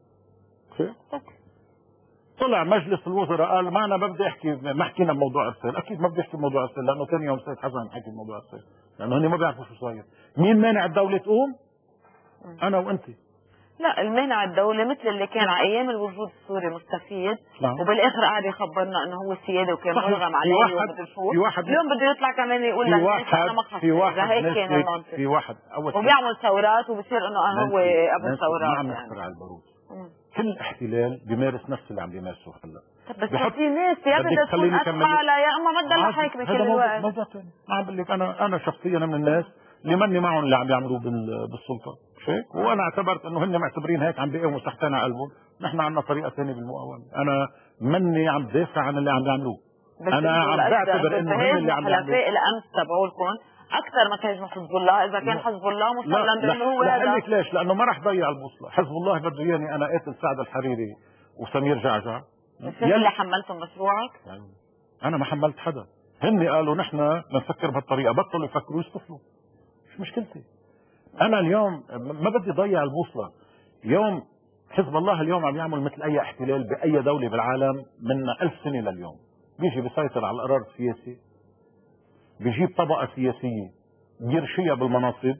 طلع مجلس الوزراء قال ما انا ما بدي احكي، ما حكينا بموضوع ارسال. اكيد ما بدي احكي بموضوع ارسال لانه ثاني يوم سيد حسن حكي بموضوع ارسال لانه هن ما بيعرفوا شو صاير. مين مانع الدولة تقوم؟ انا وانت. لا المانع الدولة مثل اللي كان على ايام الوجود السوري مستفيد وبالاخر قاعد يخبرنا انه هو السيادة وكان مرغم عليه ومدري شو. اليوم بده يطلع كمان يقول لك انا ما خفت. هيك كان المنطق. في واحد وبيعمل ثورات وبصير انه هو ابو الثورات. ما عم نخترع البارود. كل احتلال بيمارس نفس اللي عم بيمارسه هلا. بس في ناس يا بدها تكون أفعالها يا اما ما تضل حاكمه كل الوقت. موضوع ثاني. ما عم بقول لك انا شخصيا من الناس اللي ماني معهم اللي عم يعملوه بالسلطه، هيك؟ وانا اعتبرت انه هن معتبرين هيك عم بيقوموا تحتنا على قلبهم، نحن عندنا طريقه ثانيه بالمقاومه. انا ماني عم دافع عن اللي عم يعملوه، انا عم بعتبر انه هن اللي عم يعملوه. حلفاء الامس تبعولكم اكثر ما تهاجموا حزب الله، اذا كان حزب الله مسلم بانه هو هذا. لا لك ليش؟ لانه ما راح ضيع البوصله، حزب الله بده اياني انا قاتل سعد الحريري وسمير جعجع. اللي حملتم مشروعك؟ يعني انا ما حملت حدا، هن قالوا نحن بنفكر بهالطريقه، بطلوا يفكروا يصطفلوا، مش مشكلتي. انا اليوم ما بدي ضيع البوصله. يوم حزب الله اليوم عم يعمل مثل اي احتلال باي دوله بالعالم من 1000 سنه لليوم، بيجي بيسيطر على القرار السياسي، بيجيب طبقه سياسيه بيرشيها بالمناصب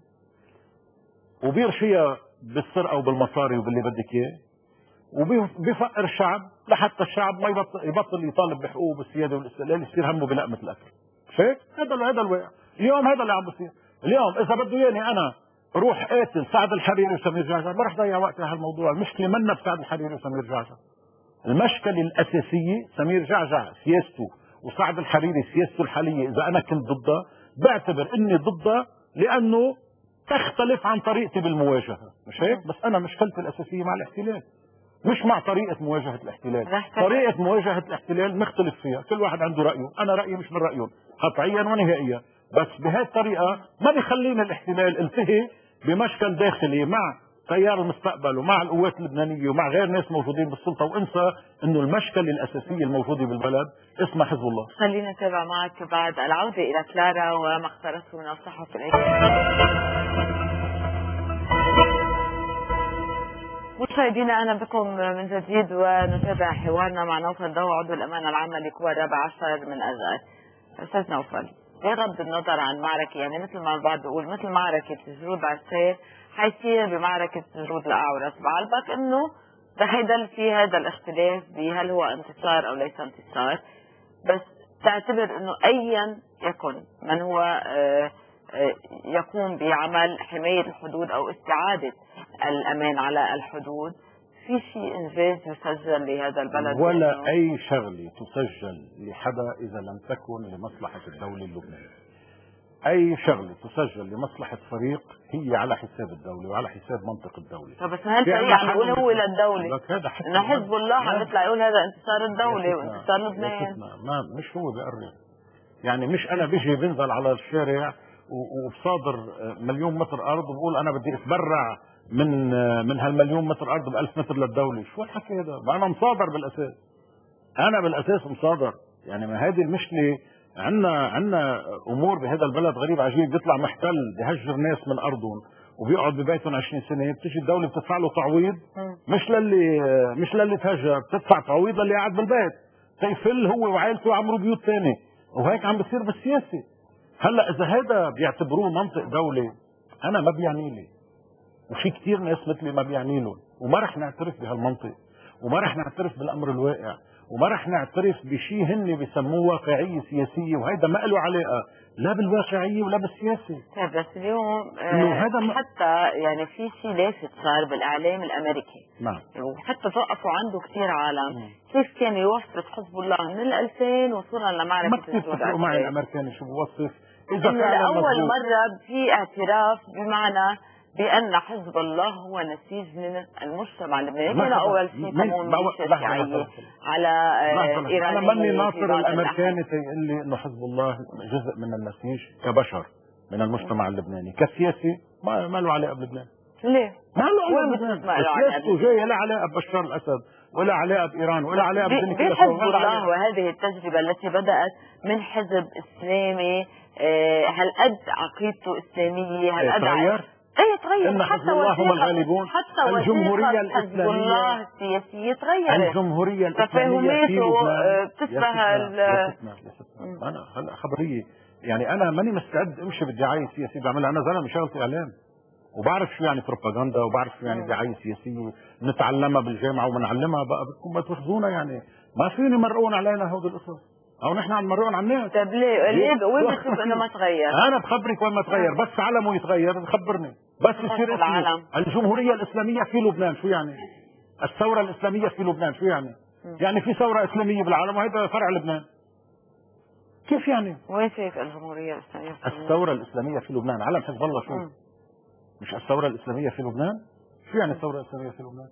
وبيرشيها بالسرقه وبالمصاري وباللي بدك اياه، وبيفقر الشعب لحتى الشعب ما يبطل يطالب بحقوقه بالسياده والاستقلال، يصير همه بلقمه الاكل. شايف؟ هذا الواقع اليوم، هذا اللي عم بيصير اليوم. اذا بده اياني انا روح قاتل سعد الحريري وسمير جعجع، ما رح ضيع وقتي على هالموضوع. المشكله منا بسعد الحريري وسمير جعجع، المشكله الاساسيه سمير جعجع سياسته وسعد الحريري سياسته الحاليه. اذا انا كنت ضدها بعتبر اني ضدها لانه تختلف عن طريقتي بالمواجهه، مش هيك؟ بس انا مشكلتي الاساسيه مع الاحتلال، مش مع طريقة مواجهة الاحتلال. طريقة مواجهة الاحتلال نختلف فيها، كل واحد عنده رأيه، أنا رأيي مش من رأيه قطعيا ونهائيا، بس بهذه الطريقة ما بيخلينا الاحتلال التهي بمشكل داخلي مع تيار المستقبل ومع القوات اللبنانية ومع غير ناس موجودين بالسلطة، وانسى انه المشكلة الأساسية الموجودة بالبلد اسمها حزب الله. خلينا نتابع معك بعد العودة إلى كلارا وما اختارته من الصحف. مشاهدينا اهلا بكم من جديد، ونتابع حوارنا مع نوفل ضو عضو الامانه العامه لقوى الرابع عشر من اذار. استاذ نوفل، بغض النظر عن معركه، يعني مثل ما البعض بيقول مثل معركه جرود عسير حيصير بمعركه جرود الاعورس، بعلبك انه رح يضل في هذا الاختلاف بهل هو انتصار او ليس انتصار، بس تعتبر انه ايا يكن من هو يقوم بعمل حماية الحدود أو استعادة الأمان على الحدود، في شيء إنجاز يسجل لهذا البلد؟ ولا أي شغلة تسجل لحدا إذا لم تكن لمصلحة الدولة اللبنانية. أي شغلة تسجل لمصلحة فريق هي على حساب الدولة وعلى حساب منطق الدولة. طب بس هالفريق عم يقول هو للدولة، إنه حزب الله عم يطلع يقول هذا انتصار الدولة وانتصار لبنان. ما مش هو بيقرر، يعني مش أنا بيجي بنزل على الشارع وبصادر مليون متر ارض وبقول انا بدي اتبرع من هالمليون متر ارض ب1000 متر للدوله. شو الحكي هذا؟ ما انا مصادر بالاساس، انا بالاساس مصادر. يعني ما هذه المشكله، عندنا امور بهذا البلد غريب عجيب، بيطلع محتل بيهجر ناس من ارضهم وبيقعد ببيتهم 20 سنه، بتيجي الدوله بتدفع له تعويض مش للي تهجر، بتدفع تعويض للي قاعد بالبيت تيفل هو وعائلته وعمروا بيوت ثانيه، وهيك عم بصير بالسياسه. هلا اذا هذا بيعتبروه منطق دوله انا ما بيعني لي، وفي كثير ناس مثلي ما بيعني لهم، وما رح نعترف بهالمنطق، وما رح نعترف بالامر الواقع، وما رح نعترف بشيء هن بسموه واقعيه سياسيه، وهيدا ما له علاقه لا بالواقعيه ولا بالسياسه. طيب بس اليوم حتى يعني في شيء لافت صار بالاعلام الامريكي، نعم، وحتى توقفوا عنده كثير عالم، كيف كان يوصف حزب الله من 2000 وصولا لمعركه ما كثير بيتفقوا معي الامريكان شو بوصف، إذا لأول مرة في اعتراف بمعنى بأن حزب الله هو نسيج من المجتمع اللبناني. كان أول شيء كمان ميليشيا شيعية على إيرانية. أنا ماني ناطر الأمريكاني تقول لي إنه حزب الله جزء من النسيج كبشر من المجتمع اللبناني، كسياسي ما له علاقة بلبنان. ليه؟ ما له علاقة بلبنان، سياسته جاية لا علاقة ببشار الأسد ولا علاقة بإيران ولا علاقة بالدنيا كلها. بحزب الله وهذه التجربة التي بدأت من حزب إسلامي، هل قد عقيدته إسلامية، هل قد تغير حتى هم الغالبون، حتى الجمهورية الإسلامية الله السياسية تغيرت، الجمهورية الإسلامية في لبنان بتشبه أنا هلا خبرية، يعني أنا ماني مستعد أمشي بالدعاية السياسية بعملها، أنا زلمة شغلتي إعلام وبعرف شو يعني بروباغندا وبعرف شو يعني دعاية سياسية، نتعلمها بالجامعة وبنعلمها بقى، بدكم ما تاخذونا، يعني ما فيني يمرقون علينا هودي القصص او نحن عم نمرقون على الناس. طيب ليه وين بتشوف انه ما تغير؟ انا بخبرك وين ما تغير، بس علمه يتغير بخبرني، بس يصير العالم الجمهورية الإسلامية في لبنان، شو يعني؟ الثورة الإسلامية في لبنان شو يعني؟ يعني في ثورة إسلامية بالعالم وهذا فرع لبنان. كيف يعني؟ وين شايف الجمهورية الإسلامية في لبنان؟ الثورة الإسلامية في لبنان علم حزب الله شو؟ مش الثورة الإسلامية في لبنان؟ شو يعني الثورة الإسلامية في لبنان؟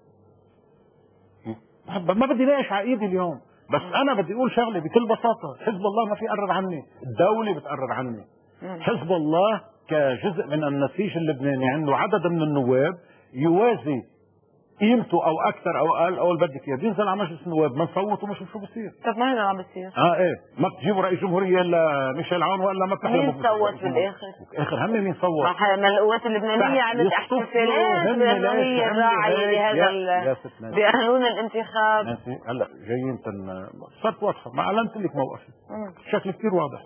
ما بدي ناقش على ايدي اليوم، بس انا بدي اقول شغله بكل بساطه، حزب الله ما في يقرر عني، الدوله بتقرر عني. حزب الله كجزء من النسيج اللبناني عنده عدد من النواب يوازي قيمته او اكثر او اقل او اللي بدك اياه، بينزل على مجلس النواب بنصوت وبنشوف شو بصير. طب ما هذا عم بصير. ايه ما بتجيبوا رئيس جمهوريه الا ميشيل عون ولا ما بتحلموا. مين صوت بالاخر؟ اخر هم مين صوت؟ ما القوات اللبنانيه عملت احتفالات بانه هي الراعيه لهذا بقانون الانتخاب. هلا جايين صرت واضحه، ما اعلنت لك موقفي بشكل كثير واضح.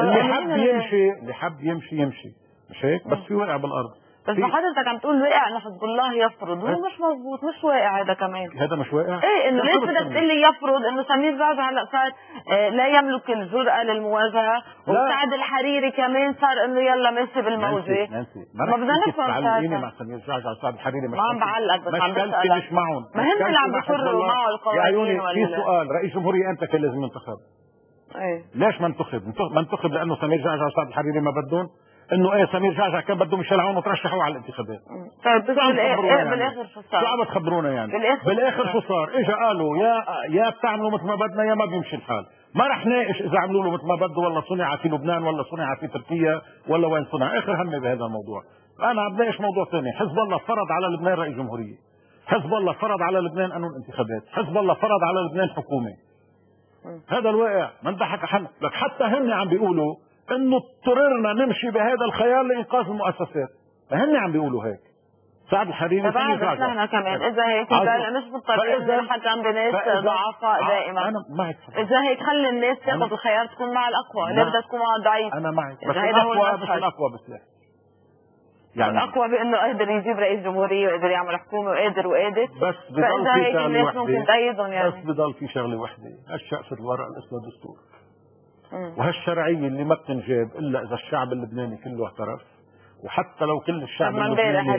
اللي حب يمشي مش هيك؟ بس في وقع بالارض. بس حضرتك عم تقول واقع انه حزب الله يفرض، هو مش مضبوط، مش واقع هذا كمان. هذا مش واقع؟ ايه انه ليش بدك تقول لي يفرض؟ انه سمير جعجع هلا صار لا يملك الجرأة للمواجهة، وسعد الحريري كمان صار انه يلا ماشي بالموجة. نانسي ما بدنا نفهم تعلقيني مع سمير جعجع وسعد الحريري. ما عم بعلقك، بس عم بسألك. مش معهم، ما هن اللي عم بيقروا معه القوانين ولا في سؤال، رئيس جمهورية امتى كان لازم ينتخب؟ ايه ليش ما انتخب لانه سمير جعجع وسعد الحريري ما بدهم؟ انه ايه سمير جعجع كان بده ميشيل عون وترشحوا على الانتخابات. طيب بالاخر شو صار؟ شو عم تخبرونا يعني؟ بالاخر شو صار؟ اجى قالوا يا بتعملوا مثل ما بدنا يا ما بيمشي الحال، ما رح ناقش اذا عملوا له مثل ما بده والله صنع في لبنان ولا صنع في تركيا ولا وين صنع، اخر همي بهذا الموضوع. انا عم بناقش موضوع ثاني، حزب الله فرض على لبنان رئيس جمهورية، حزب الله فرض على لبنان قانون انتخابات، حزب الله فرض على لبنان حكومة. هذا الواقع، ما انضحك حنا، لك حتى هن عم بيقولوا انه اضطررنا نمشي بهذا الخيار لانقاذ المؤسسات، هن عم بيقولوا هيك. سعد الحريري طبعا بس نحن كمان اذا هيك مش مضطرين نحكم بناس ضعفاء دائما. انا معك. اذا هيك خلي الناس تاخذ الخيار تكون مع الاقوى، ليه بدها تكون مع الضعيف؟ انا معك، بس الاقوى مش الاقوى بسلاح. يعني الاقوى بانه قادر يجيب رئيس جمهوريه وقادر يعمل حكومه وقادر بس بضل في شغله وحده ممكن تأيدهم يعني. بس بضل في شغله وحده، هالشقفة الورق الاسود دستور. وهالشرعيه اللي ما بتنجاب الا اذا الشعب اللبناني كله اعترف، وحتى لو كل الشعب اللبناني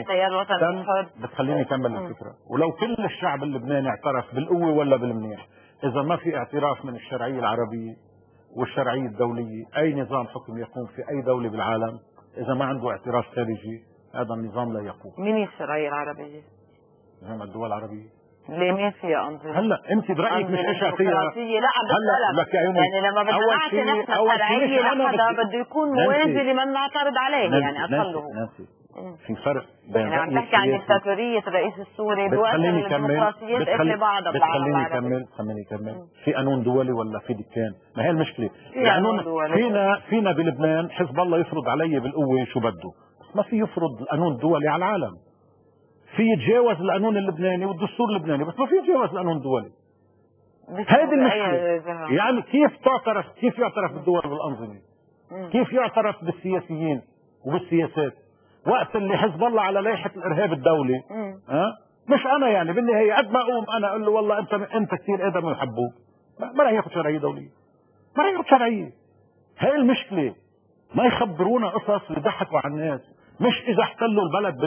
بتخليني اكمل الفكره، ولو كل الشعب اللبناني اعترف بالقوه ولا بالمنيح، اذا ما في اعتراف من الشرعيه العربيه والشرعيه الدوليه، اي نظام حكم يقوم في اي دوله بالعالم اذا ما عنده اعتراف خارجي هذا النظام لا يقوم. مين الشرعيه العربيه؟ جامعة الدول العربيه. ليه مين فيها أنظمة؟ هلا انت برايك مش ايش فيها؟ لا عم بسألك يعني لما بدنا نعطي نحن شرعيه لحدا بده يكون موازي لمن نعترض عليه، يعني اقله. في فرق بين يعني عم تحكي عن دكتاتورية الرئيس السوري بوقت الديمقراطيات قبل بعضها بالعالم العربي. خليني اكمل. في قانون دولي ولا في دكان؟ ما هي المشكله. فينا بلبنان حزب الله يفرض علي بالقوه شو بده، بس ما في يفرض القانون الدولي على العالم. في يتجاوز القانون اللبناني والدستور اللبناني، بس ما في يتجاوز القانون الدولي. هذه المشكله. يعني كيف يعترف بالدول والانظمه؟ كيف يعترف بالسياسيين وبالسياسات وقت اللي حزب الله على لائحه الارهاب الدولي؟ مش انا يعني بالنهايه قد ما اقوم انا اقول له والله انت كثير ادم وحبوك، ما راح ياخذ شرعيه دوليه، ما راح ياخذ شرعيه. هاي المشكله، ما يخبرونا قصص يضحكوا على الناس. مش اذا احتلوا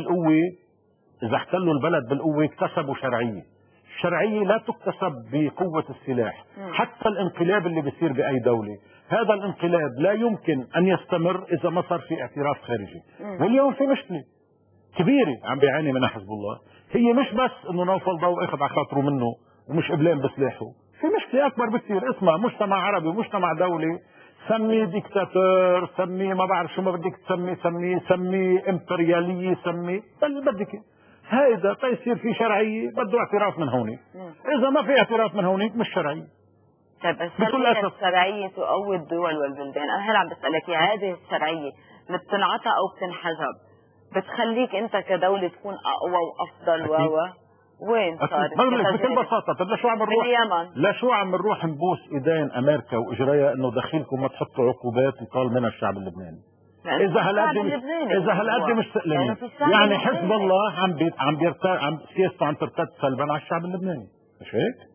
البلد بالقوه اكتسبوا شرعيه. الشرعيه لا تكتسب بقوه السلاح. حتى الانقلاب اللي بيصير باي دوله، هذا الانقلاب لا يمكن ان يستمر اذا ما صار في اعتراف خارجي. واليوم في مشكله كبيره عم بيعاني منها حزب الله، هي مش بس انه نوفل ضوء اخذ على خاطره منه ومش قبلان بسلاحه، في مشكله اكبر بكثير اسمها مجتمع عربي ومجتمع دولي. سميه ديكتاتور، سميه ما بعرف شو ما بدك تسميه، سميه امبرياليه، سميه اللي بدك. هيدا تيصير في شرعيه بده اعتراف من هونيك، اذا ما في اعتراف من هونيك مش شرعيه. طيب بس الشرعيه تقوي الدول والبلدان. انا هلا عم بسالك يا هذه الشرعيه اللي بتنعطى او بتنحجب بتخليك انت كدوله تكون اقوى وافضل وين صارت؟ بكل بساطه. طب لشو عم نروح؟ لشو عم نروح نبوس ايدين امريكا واجريها انه دخيلكم ما تحطوا عقوبات يطال منها الشعب اللبناني؟ اذا هالقد مش سئلانين يعني حزب الله عم سياسته عم ترتد سلبا على الشعب اللبناني، مش هيك؟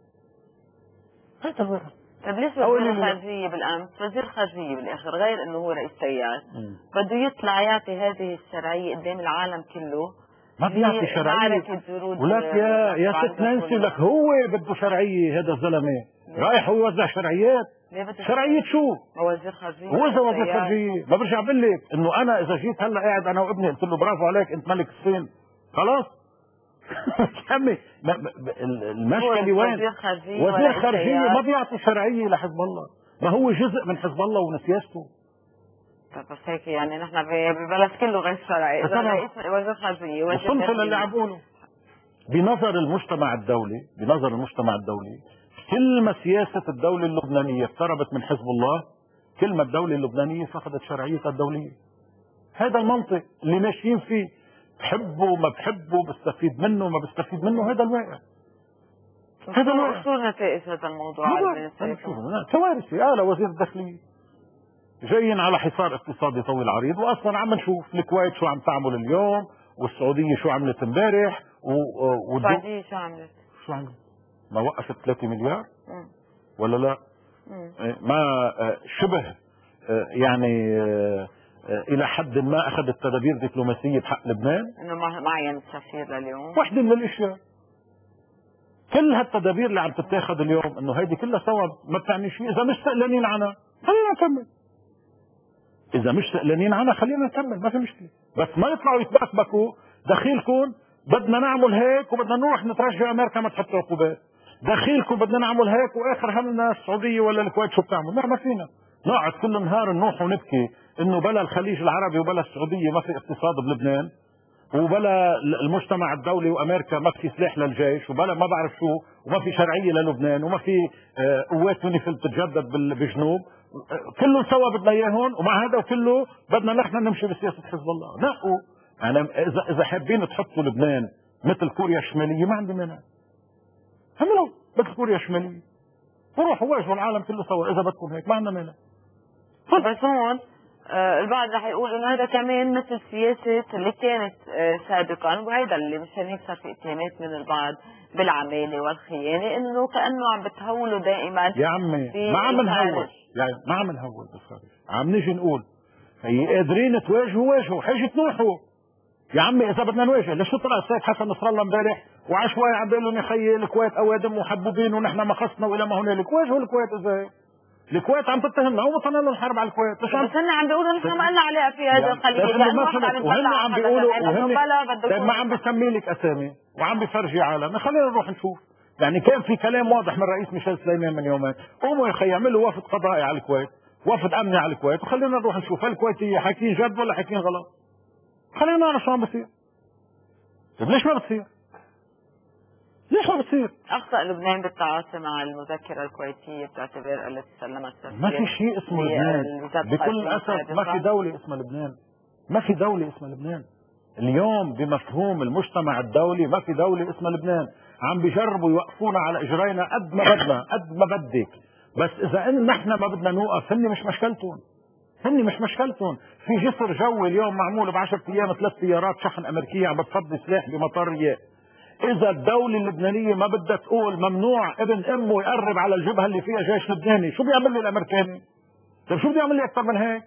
هذا الوضع. طيب ليش وزير الخارجية بالأمس، وزير الخارجية بالآخر غير إنه هو رئيس تيار بده يطلع يعطي هذه الشرعية قدام العالم كله ما بيعطي شرعيه. ولك يا ست نانسي، لك هو بده شرعيه هذا الزلمه، رايح هو يوزع شرعيات. شرعيه شو؟ وزير خارجيه. هو اذا وزير خارجيه ما برجع بقول لك انه انا اذا جيت هلا قاعد انا وابني قلت له برافو عليك انت ملك الصين، خلاص. عمي المشكله وين؟ وزير خارجيه ما بيعطي شرعيه لحزب الله، ما هو جزء من حزب الله ومن سياسته. بس هيك يعني نحن ببلد كله غير شرعي، اذا رئيس وزير خارجيه وصلت للي عم بقوله. بنظر المجتمع الدولي كل ما سياسه الدوله اللبنانيه اقتربت من حزب الله كل ما الدوله اللبنانيه فقدت شرعيتها الدوليه. هذا المنطق اللي ماشيين فيه، بحبه ما بحبه، بستفيد منه ما بستفيد منه، هذا الواقع. شو نتائج هذا الموضوع؟ كوارثي. وزير الداخليه جايين على حصار اقتصادي طويل عريض، واصلا عم نشوف الكويت شو عم تعمل اليوم، والسعوديه شو عملت امبارح، السعوديه شو عملت؟ ما وقفت 3 مليار ولا لا؟ ما شبه يعني الى حد ما اخذت تدابير دبلوماسيه بحق لبنان، انه ما عين السفير لليوم. وحده من الاشياء كل هالتدابير اللي عم تتاخذ اليوم انه هيدي كلها سوا ما بتعني شيء. اذا مش سألانين عنها خلينا نكمل، ما في مشكله. بس ما يطلعوا يتبكبكوا دخيلكم بدنا نعمل هيك وبدنا نروح نترجى امريكا ما تحط عقوبات، دخيلكم بدنا نعمل هيك واخر همنا السعوديه ولا الكويت شو بتعمل. ما فينا نقعد كل النهار نروح ونبكي انه بلا الخليج العربي وبلا السعوديه ما في اقتصاد بلبنان، وبلا المجتمع الدولي وامريكا ما في سلاح للجيش، وبلا ما بعرف شو، وما في شرعيه للبنان، وما في قوات يونيفيل بتتجدد بالجنوب. كله سوا بدنا اياهم، ومع هذا كله بدنا نحن نمشي بسياسه حزب الله. نقوا انا اذا حابين تحطوا لبنان مثل كوريا الشماليه ما عندي مانع، اعملوا مثل كوريا الشماليه وروحوا واجهوا العالم كله سوا اذا بدكم هيك، ما عندنا مانع. بس هون البعض رح يقول انه هذا كمان مثل سياسه اللي كانت سابقا، وهيدا اللي مشان هيك صار في اتهامات من البعض بالعماله والخيانه، انه كانه عم بتهولوا دائما. يا عمي ما عم نهول، يعني ما عم نهول بالخارج، عم نيجي نقول هي قادرين واجهوا حيجي تنوحوا. يا عمي اذا بدنا نواجه، ليش طلع السيد حسن نصر الله امبارح وعشوائي عم بيقول لهم يا خيي الكويت اوادم وحبوبين ونحن ما خصنا والى ما هنالك؟ واجهوا الكويت. اذا الكويت عم تتهمنا ووصلنا للحرب على الكويت، بس هن عم بيقولوا نحن ما لنا علاقه في هذا الخليج، يعني وهن عم بيقولوا ما عم بسمي لك اسامي وعم بفرجي عالم. خلينا نروح نشوف. يعني كان في كلام واضح من رئيس ميشيل سليمان من يومين، قوموا يا خي اعملوا وفد قضائي على الكويت، وفد امني على الكويت، وخلينا نروح نشوف هل الكويتيه حاكيين جد ولا حاكيين غلط. خلينا نعرف شو عم بصير. ليش ما بتصير؟ اخطأ لبنان بالتعاطي مع المذكره الكويتيه بتعتبر التي سلمت السفير. ما في شيء اسمه لبنان بكل اسف، ما في دوله اسمها لبنان. اليوم بمفهوم المجتمع الدولي ما في دوله اسمها لبنان. عم بيجربوا يوقفونا على اجرينا قد ما بدنا قد ما بدك، بس اذا نحن ما بدنا نوقف هن مش مشكلتهم. في جسر جوي اليوم معمول ب10 ايام 3 طيارات شحن امريكيه عم بتفضي سلاح بمطار رياض. اذا الدولة اللبنانية ما بدها تقول ممنوع ابن امه يقرب على الجبهة اللي فيها جيش لبناني، شو بيعمل لي الامريكاني؟ طيب شو بده يعمل لي اكثر من هيك؟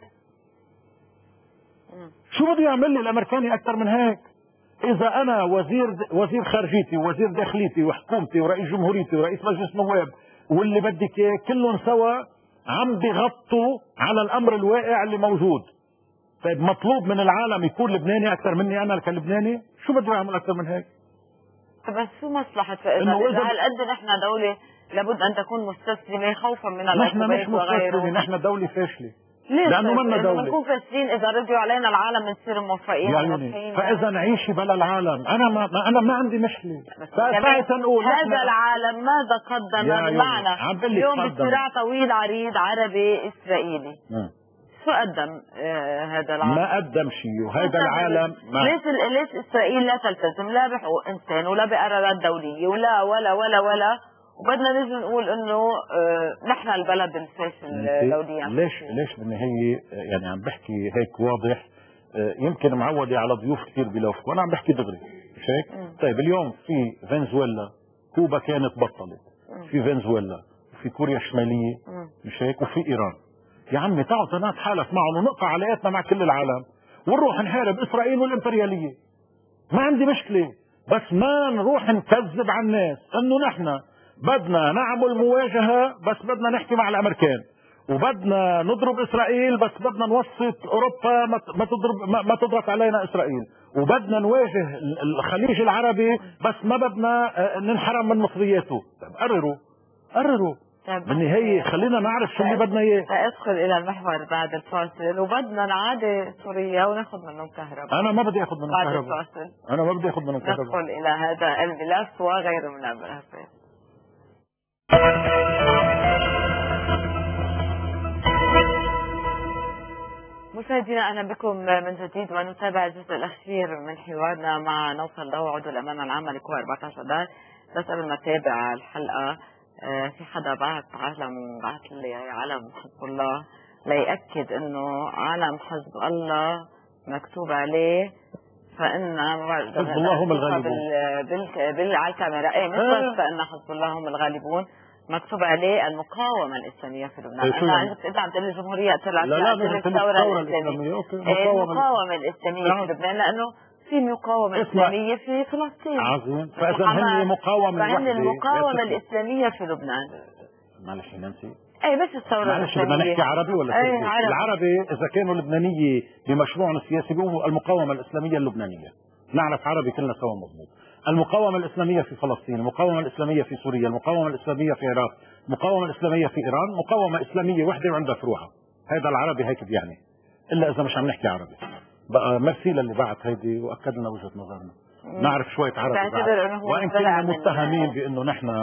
اكثر من هيك؟ اذا انا وزير خارجيتي ووزير داخليتي وحكومتي ورئيس جمهوريتي ورئيس مجلس نواب واللي بدك اياه كلهم سوا عم بيغطوا على الامر الواقع اللي موجود. طيب مطلوب من العالم يكون لبناني اكثر مني انا كلبناني؟ شو بده يعمل اكثر من هيك؟ بس شو مصلحة إذا هالقد نحن دولة لابد أن تكون مستسلمة خوفا من العقوبات وغيره؟ نحن دولة فاشلة. لأنه منا دولة بنكون فاشلين إذا رجعوا علينا العالم بنصير موفقين وناجحين. فإذا نعيش بلا العالم أنا ما عندي مشكلة. نقول هذا العالم ماذا قدم؟ بمعنى اليوم بصراع طويل عريض عربي إسرائيلي شو قدم هذا العالم؟ ما قدم شيء. وهذا العالم ليش اسرائيل لا تلتزم لا بحقوق انسان ولا بقرارات دوليه ولا ولا ولا ولا وبدنا نجي نقول انه نحن البلد الفاشل دوليا؟ ليش بالنهايه يعني عم بحكي هيك واضح. يمكن معودة على ضيوف كثير بلوفك وانا عم بحكي دغري مش هيك؟ طيب اليوم في فنزويلا، كوبا كانت بطلت، في فنزويلا وفي كوريا الشماليه مش هيك، وفي ايران. يا عمي تعالوا نتحالف معهم ونقطع علاقاتنا مع كل العالم ونروح نحارب اسرائيل والامبرياليه. ما عندي مشكله، بس ما نروح نكذب على الناس انه نحن بدنا نعمل مواجهه، بس بدنا نحكي مع الامريكان، وبدنا نضرب اسرائيل، بس بدنا نوسط اوروبا ما تضغط علينا اسرائيل، وبدنا نواجه الخليج العربي، بس ما بدنا ننحرم من مصرياته. طيب قرروا بالنهايه، خلينا نعرف شو اللي بدنا اياه. سأدخل الى المحور بعد الفاصل، وبدنا نعادي سوريا وناخذ منهم كهرباء. انا ما بدي اخذ منهم كهرباء. بعد الفاصل انا ما بدي اخذ منهم كهرباء. ندخل الى هذا الملف وغيره من الملفات. مشاهدينا اهلا بكم من جديد، ونتابع الجزء الاخير من حوارنا مع نوفل ضو عضو الامانه العامه لقوى 14 اذار. بس قبل ما اتابع الحلقه، في حدا بعت لي علم حزب الله ليأكد انه علم حزب الله مكتوب عليه، فإن حزب الله هم الغالبون على الكاميرا. ايه مش بس فإن حزب الله هم الغالبون، مكتوب عليه المقاومة الإسلامية في لبنان. أنت عم تقول الجمهورية طلعت الثورة الإسلامية. المقاومة الإسلامية في لبنان، لأنه في مقاومة إسلامية في فلسطين. عظيم. فإذا هن مقاومة فهن المقاومة الإسلامية في لبنان. معلش نانسي، اي بس الثورة معلش بدنا نحكي عربي ولا سوري؟ العربي إذا كانوا لبنانية بمشروعهم السياسي بيقولوا المقاومة الإسلامية اللبنانية. نعرف عربي كلنا سوا مضبوط. المقاومة الإسلامية في فلسطين، المقاومة الإسلامية في سوريا، المقاومة الإسلامية في العراق، المقاومة الإسلامية في إيران، مقاومة إسلامية وحدة وعندها فروعها. هذا العربي هيك بيعني، إلا إذا مش عم نحكي عربي. بقى ميرسي للي بعت هيدي وأكد لنا وجهة نظرنا. نعرف شوية عربي وإن كنا متهمين بأنه نحن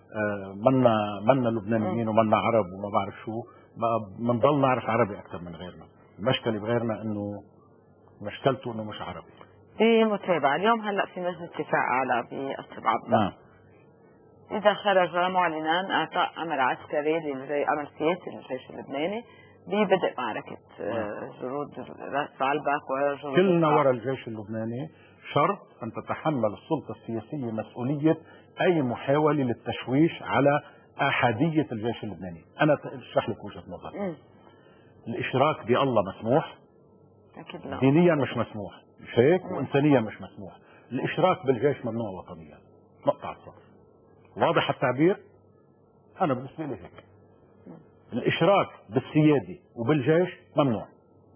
منا لبنانيين ومنا عرب وما بعرف شو، بنضل نعرف عربي أكثر من غيرنا. المشكلة بغيرنا إنه مشكلته إنه مش عربي. في متابعة اليوم هلا في مجلس اتفاق أعلى بقصر عبده. نعم. إذا خرج معلنا إعطاء أمر عسكري أمر سياسي للجيش اللبناني ببدء معركة جنود راس علبك وجنود كلنا وراء الجيش اللبناني، شرط أن تتحمل السلطة السياسية مسؤولية أي محاولة للتشويش على أحادية الجيش اللبناني. أنا أشرح لك وجهة نظري. الإشراك بالله مسموح، أكيد لا. دينيا مش مسموح، مش هيك؟ وإنسانيا مش مسموح. الإشراك بالجيش ممنوع وطنيا، نقطة على السطر. واضح التعبير؟ أنا بالنسبة لي هيك. الإشراك بالسيادة وبالجيش ممنوع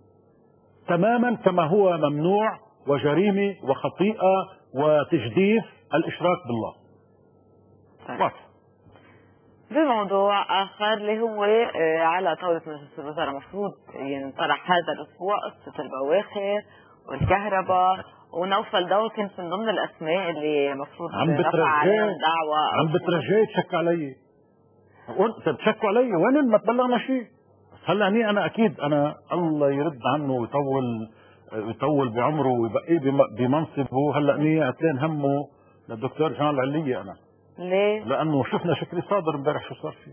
تماما، كما هو ممنوع وجريمة وخطيئة وتجديف الإشراك بالله. واضح. بموضوع آخر اللي هو على طاولة مجلس الوزراء مفروض ينطرح هذا الأسبوع قصة البواخر والكهرباء، ونوفل ضو كنت من ضمن الأسماء اللي مفروض رفع عليهم دعوة. عم بترجي تشك علي، قلت بتشكوا علي وين ما تبلغنا شيء. هلا أنا أكيد أنا الله يرد عنه ويطول بعمره ويبقيه بمنصبه. هلا أني عتلان همه للدكتور جان العلية. أنا ليه؟ لأنه شفنا شكري صادر امبارح شو صار فيه.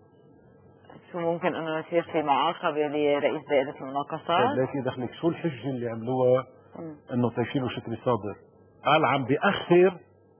شو ممكن انه يصير في معاقبة لرئيس دائرة المناقصات؟ ليكي دخلك شو الحجة اللي عملوها انه تيشيلوا شكري صادر؟ قال عم بيأخر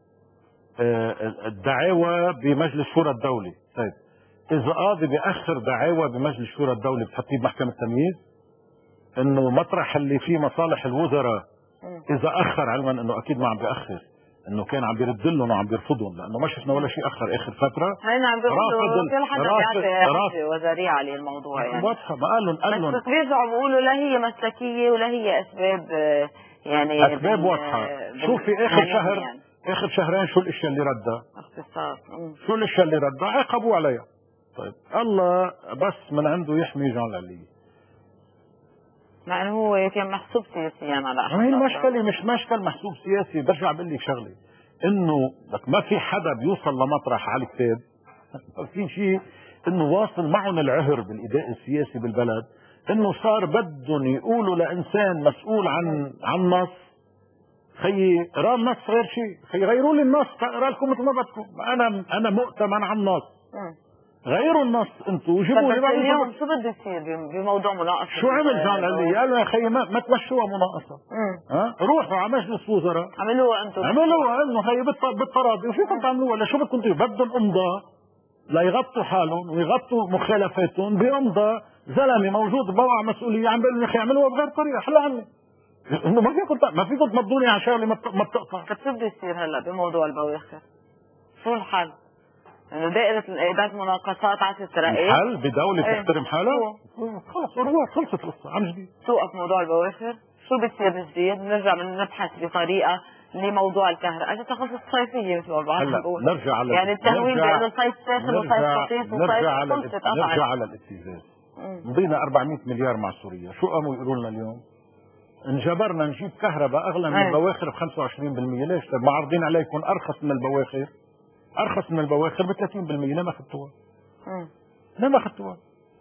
الدعاوى بمجلس شورى الدولة. طيب إذا قاضي بيأخر دعاوى بمجلس شورى الدولة بتحطيه بمحكمة التمييز؟ انه مطرح اللي فيه مصالح الوزراء إذا أخر، علما انه أكيد ما عم بيأخر، انه كان عم بيرد لهم وعم بيرفضهم، لانه ما شفنا ولا شيء اخر فتره. هينا عم بيرفضوا كل حدا بيعطي وزاريه على الموضوع يعني. واضحه، ما قال لهم بس بيرجعوا بيقولوا لا هي مسلكيه ولا هي اسباب، يعني اسباب واضحه. شوفي اخر شهرين شو الاشياء اللي ردها؟ اختصاص. شو الاشياء اللي ردها؟ عاقبوا عليها. طيب الله بس من عنده يحمي جان العلية، مع انه هو كان محسوب سياسيا على هي المشكله مش مشكل محسوب سياسي. برجع بقول لك شغله، انه لك ما في حدا بيوصل لمطرح على الكتاب، ما في شيء انه واصل معهم العهر بالاداء السياسي بالبلد، انه صار بدهم يقولوا لانسان مسؤول عن نص، خيي اقرا النص غير شيء، خيي غيروا لي النص اقرا لكم مثل ما بدكم، انا مؤتمن على النص. غيروا النص انتم وجيبوا لي. اليوم شو بده يصير بموضوع مناقصه؟ شو عمل جان العلية؟ قالوا يا خيي ما تمشوها مناقصه. روحوا على مجلس وزراء عملوها انتم، عملوها انه خيي بالتراضي. وشو بدكم تعملوا؟ ولا شو بدكم تسووا؟ بدهم امضاء ليغطوا حالهم ويغطوا مخالفاتهم بامضاء زلمه موجود بوقع مسؤوليه عم بيقول لي اخي اعملوها بغير طريقه. حلو عني انه ما فيكم تمضوني على شغله ما بتقطع. طيب شو بده يصير هلا بموضوع البواخر؟ شو الحل؟ انه دائرة إدارة مناقصات عاشت رأي الحل بدولة تحترم حالها؟ خلص رواد، خلصت القصة عن جديد. توقف موضوع البواخر، شو بتصير جديد؟ بنرجع نبحث بطريقة لموضوع الكهرباء، اجت خلصت الصيفية مثل ما بعض بقول. نرجع على يعني التهويل بأنه صيف ساخن وصيف خفيف وصيف خلصت قطعت. نرجع على الابتزاز. مضينا 400 مليار مع سوريا، شو قاموا يقولوا لنا اليوم؟ انجبرنا نجيب كهرباء اغلى من البواخر ب 25%، ليش؟ طيب معارضين عليكم ارخص من البواخر، ارخص من البواخر ب 30%، ليه ما اخذتوها؟ ليه ما اخذتوها؟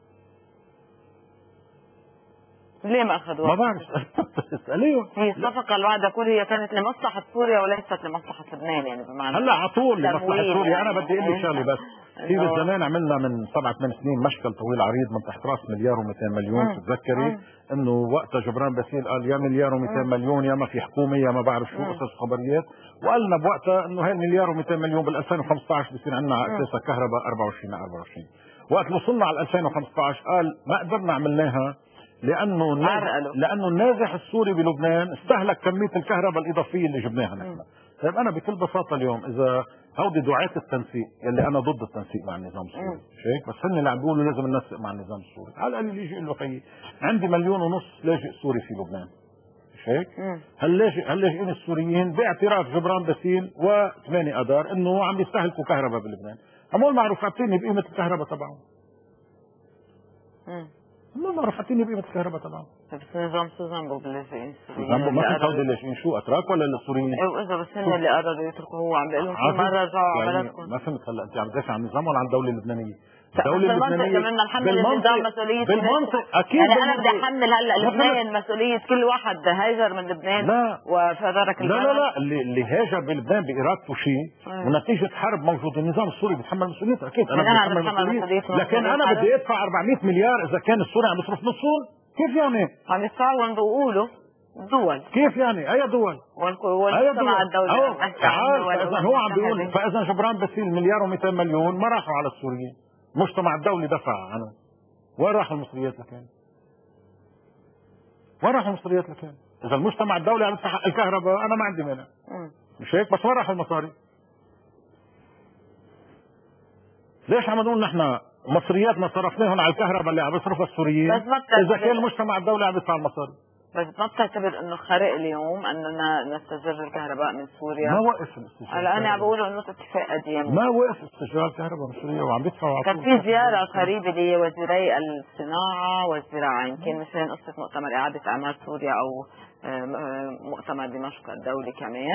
ليه ما اخذوها؟ ما بعرف اساليهم. هي الصفقة الواحدة كل هي كانت لمصلحة سوريا وليست لمصلحة لبنان، يعني بمعنى هلا على طول لمصلحة سوريا. يعني انا بدي اقول لك شغله بس، في بالزمان عملنا من 7-8 سنين مشكل طويل عريض من تحت راس مليار و200 مليون، تتذكري انه وقتها جبران باسيل قال يا مليار و200 مليون يا ما في حكومه يا ما بعرف شو قصص خبريات، وقالنا بوقتها انه هي المليار و200 مليون بال 2015 بصير عندنا على اساسها كهرباء 24 على 24. وقت وصلنا على 2015 قال ما قدرنا عملناها لانه النازح السوري بلبنان استهلك كميه الكهرباء الاضافيه اللي جبناها نحن. طيب انا بكل بساطه اليوم اذا هودي دعاة التنسيق يلي انا ضد التنسيق مع النظام السوري، مش هيك؟ بس هن اللي عم بيقولوا لازم ننسق مع النظام السوري، على الاقل يجي يقول له خيي عندي 1.5 مليون لاجئ سوري في لبنان، مش هيك؟ هاللاجئين السوريين باعتراف جبران باسيل و8 اذار انه عم يستهلكوا كهرباء بلبنان، همول معروف عطيني بقيمه الكهرباء تبعهم. ما رفعتيني بقيمة الكهرباء تبعهم. بس نظام شو ذنبه باللاجئين السوريين؟ ذنبه ما في هودي اللاجئين، شو اتراك ولا السوريين؟ ايوه اذا بس هن اللي قرروا يتركوا، هو عم بيقول لهم كل مرة رجعوا على بلدكم. ما فهمت هلا انت عم تدافع عن النظام ولا عن الدولة اللبنانية؟ الدولة اللبنانية بدنا نحمل النظام مسؤولية بالمنطق اكيد. يعني انا بدي احمل هلا لبنان مسؤولية كل واحد هاجر من لبنان وترك البلد؟ لا اللي هاجر بلبنان بارادته شيء ونتيجة حرب موجودة النظام السوري بيتحمل مسؤوليته، اكيد انا بتحمل مسؤوليته، لكن انا بدي ادفع 400 مليار اذا كان السوري عم يصرف نصهم؟ كيف يعني؟ عم يدفعوا بيقولوا دول. كيف يعني؟ اي دول؟ والمجتمع الدولي. فاذا هو عم بيقول، فاذا جبران باسيل 1.2 مليار ما راحوا على السوريين، المجتمع الدولي دفع عنه، وين راح المصريات لكان؟ وين راح المصريات لكان؟ اذا المجتمع الدولي عم يدفع حق الكهرباء انا ما عندي مانع، مش هيك؟ بس وين راح المصاري؟ ليش عم نقول نحن مصرياتنا صرفناهم على الكهرباء اللي عم يصرفها السوريين اذا كان المجتمع الدولي عم يدفع المصاري؟ بس ما بتعتبر انه خرق اليوم اننا نستجر الكهرباء من سوريا؟ ما وقف الاستجار. هلا انا عم بقول انه اتفاق قديم. ما وقف استجار الكهرباء من سوريا وعم يدفعوا. كان في زياره قريبه لوزيري الصناعه والزراعه، يمكن مشان قصه مؤتمر اعاده اعمار سوريا او مؤتمر دمشق الدولي كمان،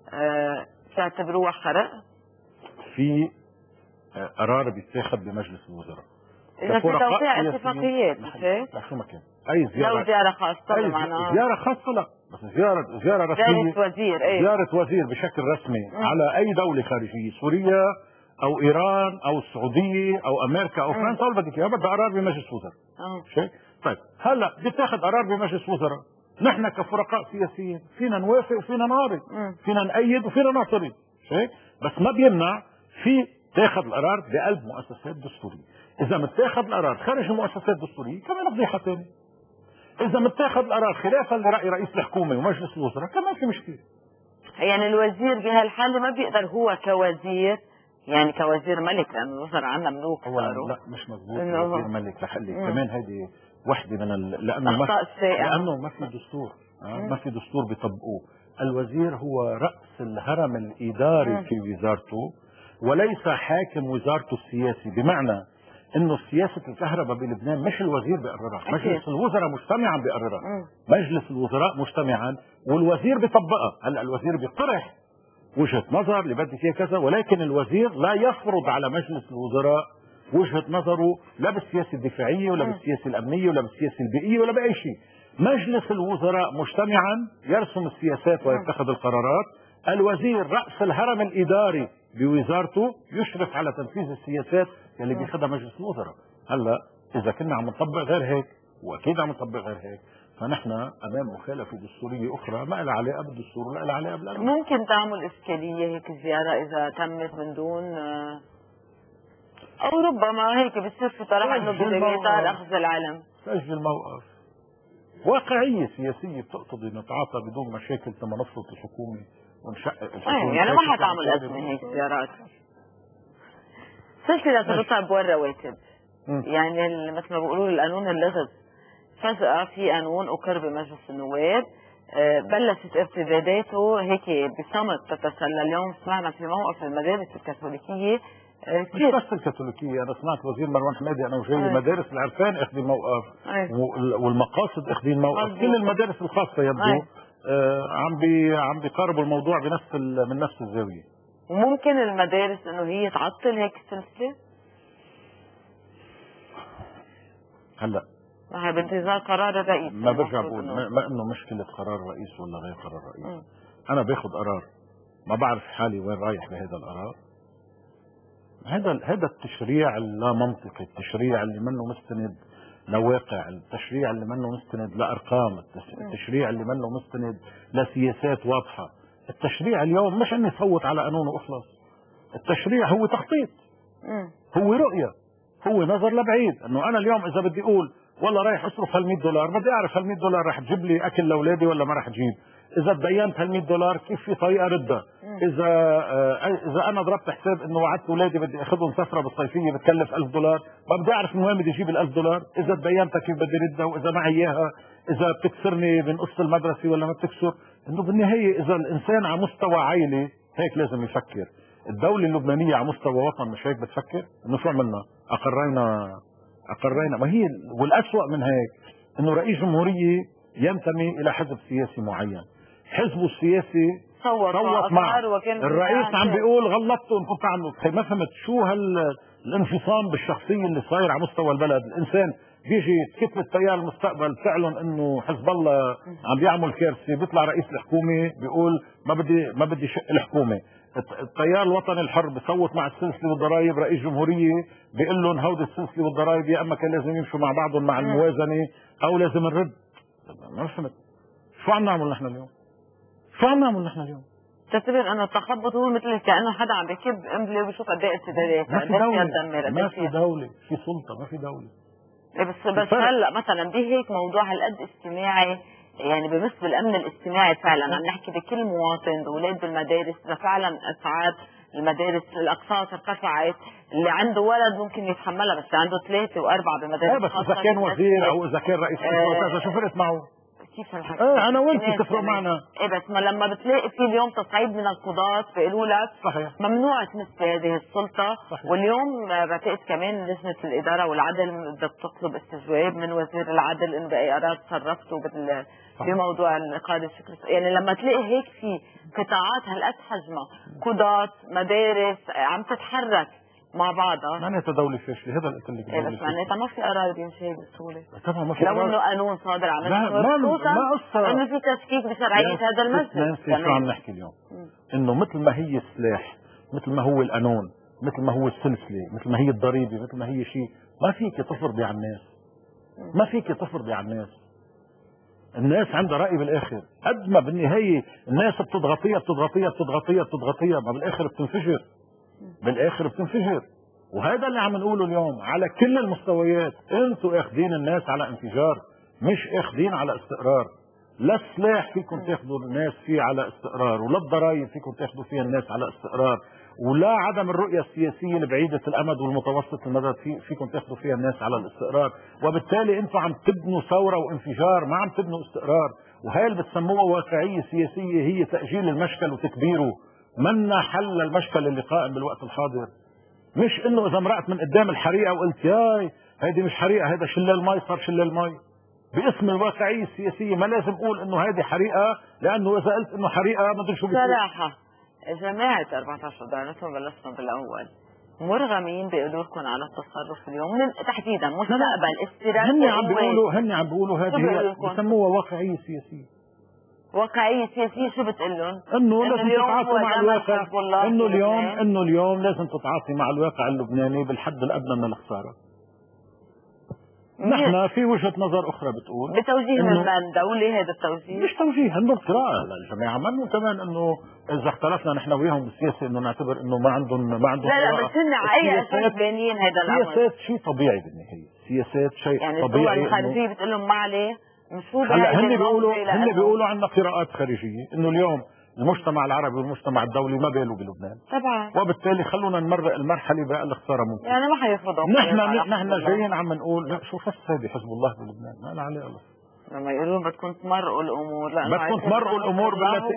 تعتبروها خرق؟ في قرار بيتاخذ بمجلس الوزراء إذا في توقيع اتفاقيات، مش هيك؟ لا شو ما كان أي زيارة، لو زيارة خاصة معناها زيارة خاصة، لا بس زيارة رسمية، زيارة وزير، إيه؟ زيارة وزير بشكل رسمي على أي دولة خارجية، سوريا أو إيران أو السعودية أو أمريكا أو فرنسا أو بدك إياها، بدها قرار بمجلس وزراء. مش هيك؟ طيب هلا بيتاخذ قرار بمجلس وزراء، نحن كفرقاء سياسيين فينا نوافق وفينا نعارض، فينا نأيد وفينا نعترض، مش هيك؟ بس ما بيمنع في تاخذ القرار بقلب مؤسسات دستورية. إذا متاخذ القرار خارج المؤسسات الدستورية كمان فضيحة ثانية. إذا متاخذ القرار خلافا لرأي رئيس الحكومة ومجلس الوزراء كمان في مشكلة. يعني الوزير بهالحالة ما بيقدر هو كوزير، يعني كوزير ملك، لأنه الوزراء عندنا ملوك صاروا. لا مش مضبوط وزير ملك، لحلي كمان هذه وحدة من لأنه ما في دستور، ما في دستور بيطبقوه. الوزير هو رأس الهرم الإداري في وزارته وليس حاكم وزارته السياسي، بمعنى انه سياسة الكهرباء بلبنان مش الوزير بيقررها، مجلس الوزراء مجتمعا بيقررها، مجلس الوزراء مجتمعا والوزير بيطبقها. هلا الوزير بيقترح وجهة نظر اللي بدك اياه كذا، ولكن الوزير لا يفرض على مجلس الوزراء وجهة نظره لا بالسياسة الدفاعية ولا بالسياسة الأمنية ولا بالسياسة البيئية ولا بأي شيء. مجلس الوزراء مجتمعا يرسم السياسات ويتخذ القرارات، الوزير رأس الهرم الإداري بوزارته يشرف على تنفيذ السياسات اللي بياخذها مجلس الوزراء. هلا اذا كنا عم نطبق غير هيك، واكيد عم نطبق غير هيك، فنحن امام مخالفه دستوريه اخرى ما لها علاقه بالدستور ولا لها علاقه بالقانون. ممكن تعمل اشكاليه هيك الزياره اذا تمت من دون، او ربما هيك بتصير في طرح انه باطار اخذ العلم. سجل موقف واقعيه سياسيه بتقتضي نتعاطى بدون مشاكل ثم نفرض الحكومه ونشقق الحكومه. يعني ما حتعمل ازمه هيك زيارات. سلسله الرطب والرواتب، يعني مثل ما بيقولوا القانون اللغز. فجاه في قانون اقر بمجلس النواب، بلشت ارتداداته هيك بصمت تتسلل. اليوم سمعنا في موقف المدارس الكاثوليكيه، مش بس الكاثوليكيه، انا سمعت وزير مروان حمادي انا وجاي مدارس العرفان اخذين موقف، والمقاصد اخذين موقف، كل المدارس الخاصه يبدو عم بيقاربوا الموضوع من نفس الزاويه. وممكن المدارس انه هي تعطل هيك السلسله هلا بانتظار قرار الرئيس. ما برجع بقول ما انه مشكله قرار رئيس ولا غير قرار رئيس. انا باخذ قرار ما بعرف حالي وين رايح بهذا القرار. هذا التشريع اللا منطقي، التشريع اللي منه مستند لواقع، التشريع اللي منه مستند لارقام، التشريع اللي منه مستند لسياسات واضحه. التشريع اليوم مش اني صوت على قانون واخلص. التشريع هو تخطيط، هو رؤيه، هو نظر لبعيد. انه انا اليوم اذا بدي اقول والله رايح اصرف هال $100، بدي اعرف هال $100 رح تجيب لي اكل لاولادي ولا ما رح تجيب. اذا تبينت هال $100 كيف في طريقه ردها. اذا انا ضربت حساب انه وعدت اولادي بدي اخذهم سفره بالصيفيه بتكلف $1000، ما بدي اعرف من وين بدي اجيب $1000. اذا تبينتها كيف بدي ردها، واذا معي اياها، اذا بتكسرني من قص المدرسه ولا ما بتكسر. انه بالنهايه اذا الانسان على مستوى عائله هيك لازم يفكر. الدوله اللبنانيه على مستوى وطن مش هيك بتفكر؟ انه شو عملنا؟ اقرينا. ما هي والاسوأ من هيك انه رئيس جمهوريه ينتمي الى حزب سياسي معين، حزبه السياسي صوت معه، الرئيس عم بيقول غلطتوا ان كنت عم ما فهمت شو الانفصام بالشخصيه اللي صاير على مستوى البلد. الانسان بيجي كتله تيار المستقبل فعلا انه حزب الله عم بيعمل كارثه، بيطلع رئيس الحكومه بيقول ما بدي شق الحكومه. التيار الوطني الحر بصوت مع السلسله والضرائب، رئيس جمهوريه بيقول لهم هودي السلسله والضرائب يا اما كان لازم يمشوا مع بعضهم مع الموازنه او لازم نرد. ما فهمت شو عم نعمل نحن اليوم؟ تعتبر انه التخبط هو مثل كانه حدا عم بكب قنبله وبيشوف قد ايه ارتدادات، ما في دوله، في سلطه، ما في دوله. بس هلا مثلا بهيك موضوع هالقد اجتماعي، يعني بمس بالامن الاجتماعي فعلا عم نحكي بكل مواطن، اولاد بالمدارس، فعلا اسعار المدارس الاقساط ارتفعت، اللي عنده ولد ممكن يتحملها بس عنده 3 و4 بمدارس بس اذا كان وزير او اذا كان رئيس وزراء شو فرقت معه؟ كيف هالحكي؟ انا وانت تفرق معنا. بس ما لما بتلاقي في اليوم تصعيد من القضاة بيقولوا لك صحيح ممنوع تمس هذه السلطة. صحيح. واليوم بعتقد كمان لجنة الإدارة والعدل بدها تطلب استجواب من وزير العدل انه بأي قرار تصرفتوا بموضوع النقاط الشكل. يعني لما تلاقي هيك في قطاعات هالقد حجمها، قضاة، مدارس عم تتحرك مع بعضها، معناتها دولة فاشلة. هذا اللي قلت لك. بس معناتها ما في قرار بيمشي هيك بسهولة. طبعا ما في لو انه قانون صادر عن خصوصا انه في تشكيك بشرعية هذا المجلس. شو عم نحكي اليوم؟ انه مثل ما هي السلاح، مثل ما هو القانون، مثل ما هو السلسلة، مثل ما هي الضريبة، مثل ما هي شيء، ما فيك تفرضي على الناس. ما فيك تفرضي على الناس. الناس عندها رأي بالاخر. قد ما بالنهاية الناس بتضغطيها ما بالاخر بتنفجر. وهذا اللي عم نقوله اليوم على كل المستويات. انتوا اخذين الناس على انفجار، مش اخذين على استقرار. لا السلاح فيكم تاخذوا الناس فيه على استقرار، ولا الضرائب فيكم تاخذوا فيها الناس على استقرار، ولا عدم الرؤية السياسية البعيدة الامد والمتوسط المدى فيكم تاخذوا فيها الناس على الاستقرار. وبالتالي انتوا عم تبنوا ثورة وانفجار، ما عم تبنوا استقرار. وهي اللي بتسموها واقعية سياسية هي تأجيل المشكل وتكبيره، منا حل المشكل اللي قائم بالوقت الحاضر. مش انه اذا مرقت من قدام الحريقه وقلت ياي هيدي مش حريقه، هذا شلال مي، صار شلال مي. باسم الواقعيه السياسيه ما لازم اقول انه هذه حريقه، لانه اذا قلت انه حريقه ما ادري شو بيصير. صراحه جماعه 14 دارتهم بلشنا بالاول مرغمين بقدوركم على التصرف اليوم تحديدا مستقبل استراتيجي. هن عم بيقولوا هذه بسموها واقعيه سياسيه. واقعية سياسية شو بتقول لهم؟ انه لازم تتعاطوا مع الواقع، انه اليوم لازم تتعاطي مع الواقع اللبناني بالحد الادنى من الخسارة. نحن في وجهة نظر اخرى بتقول بتوجيه من دولة. هذا التوجيه مش توجيه، عندهم قراءة للجماعة. منه كمان انه اذا اختلفنا نحن وياهم بالسياسة انه نعتبر انه ما عندهم لا بس هن على اي اساس بانيين هذا الامر؟ سياسات شيء طبيعي بالنهاية، سياسات شيء يعني طبيعي. الدول الخارجية بتقول لهم ما عليه هلا هن بيقولوا عندنا قراءات خارجيه انه اليوم المجتمع العربي والمجتمع الدولي ما بالوا بلبنان طبعا، وبالتالي خلونا نمرق المرحله باقل خساره ممكن. يعني ما حيفرضوا. نحن جايين عم نقول لا شو بس هذه حزب الله بلبنان ما لها علاقه. لما يقولون بدكم تمرقوا الامور، لا بدكم تمرقوا الامور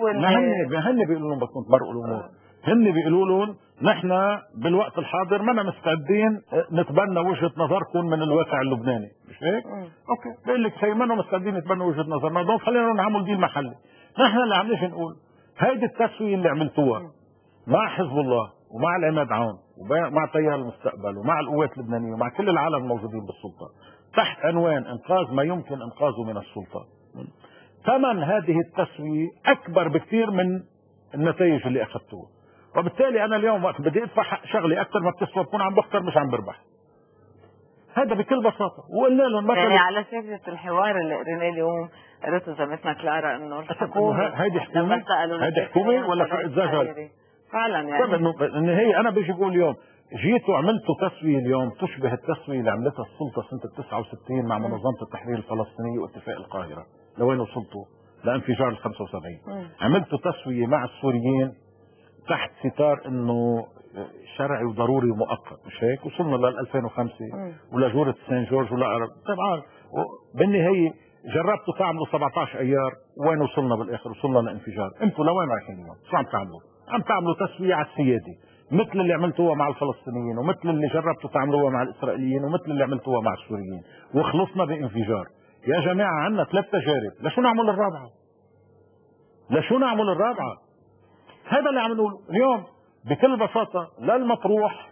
هن بيقولوا لهم بدكم تمرقوا الامور. هن بيقولوا لهم نحن بالوقت الحاضر ما مستعدين نتبنى وجهه نظركم من الواقع اللبناني، مش هيك؟ اوكي بقول لك هي ما مستعدين نتبنى وجهه نظرنا، دول خلينا نعمل ديل محلي. نحن اللي عم نيجي نقول هيدي التسويه اللي عملتوها مع حزب الله ومع العماد عون ومع تيار المستقبل ومع القوات اللبنانيه ومع كل العالم الموجودين بالسلطه تحت عنوان انقاذ ما يمكن انقاذه من السلطه، ثمن هذه التسويه اكبر بكثير من النتائج اللي اخذتوها. وبالتالي انا اليوم وقت بدي ادفع حق شغلي اكثر ما بتسوى بكون عم بخسر مش عم بربح. هذا بكل بساطه. وقلنا لهم مثلا يعني على فكره الحوار اللي قريناه اليوم قريته زميلتنا كلارا انه الحكومه هيدي حكومه ولا فرقه زجاج فعلا. يعني انه هي انا بيجي بقول اليوم جيتوا عملتوا تسويه اليوم تشبه التسويه اللي عملتها السلطه سنه 69 مع منظمه التحرير الفلسطينيه واتفاق القاهره. لوين وصلتوا؟ لانفجار ال 75. عملتوا تسويه مع السوريين تحت ستار انه شرعي وضروري ومؤقت، مش هيك؟ وصلنا لل 2005 ولجوره سان جورج ولا طبعا بالنهايه جربتوا تعملوا 17 ايار وين وصلنا بالاخر؟ وصلنا لانفجار. انتوا لوين رايحين اليوم؟ شو عم تعملوا؟ عم تعملوا تسويه على السياده مثل اللي عملتوها مع الفلسطينيين ومثل اللي جربتوا تعملوها مع الاسرائيليين ومثل اللي عملتوها مع السوريين وخلصنا بانفجار. يا جماعه عندنا 3 تجارب، لشو نعمل الرابعه؟ لشو نعمل الرابعه؟ هذا اللي عم نقوله اليوم بكل بساطه. لا المطروح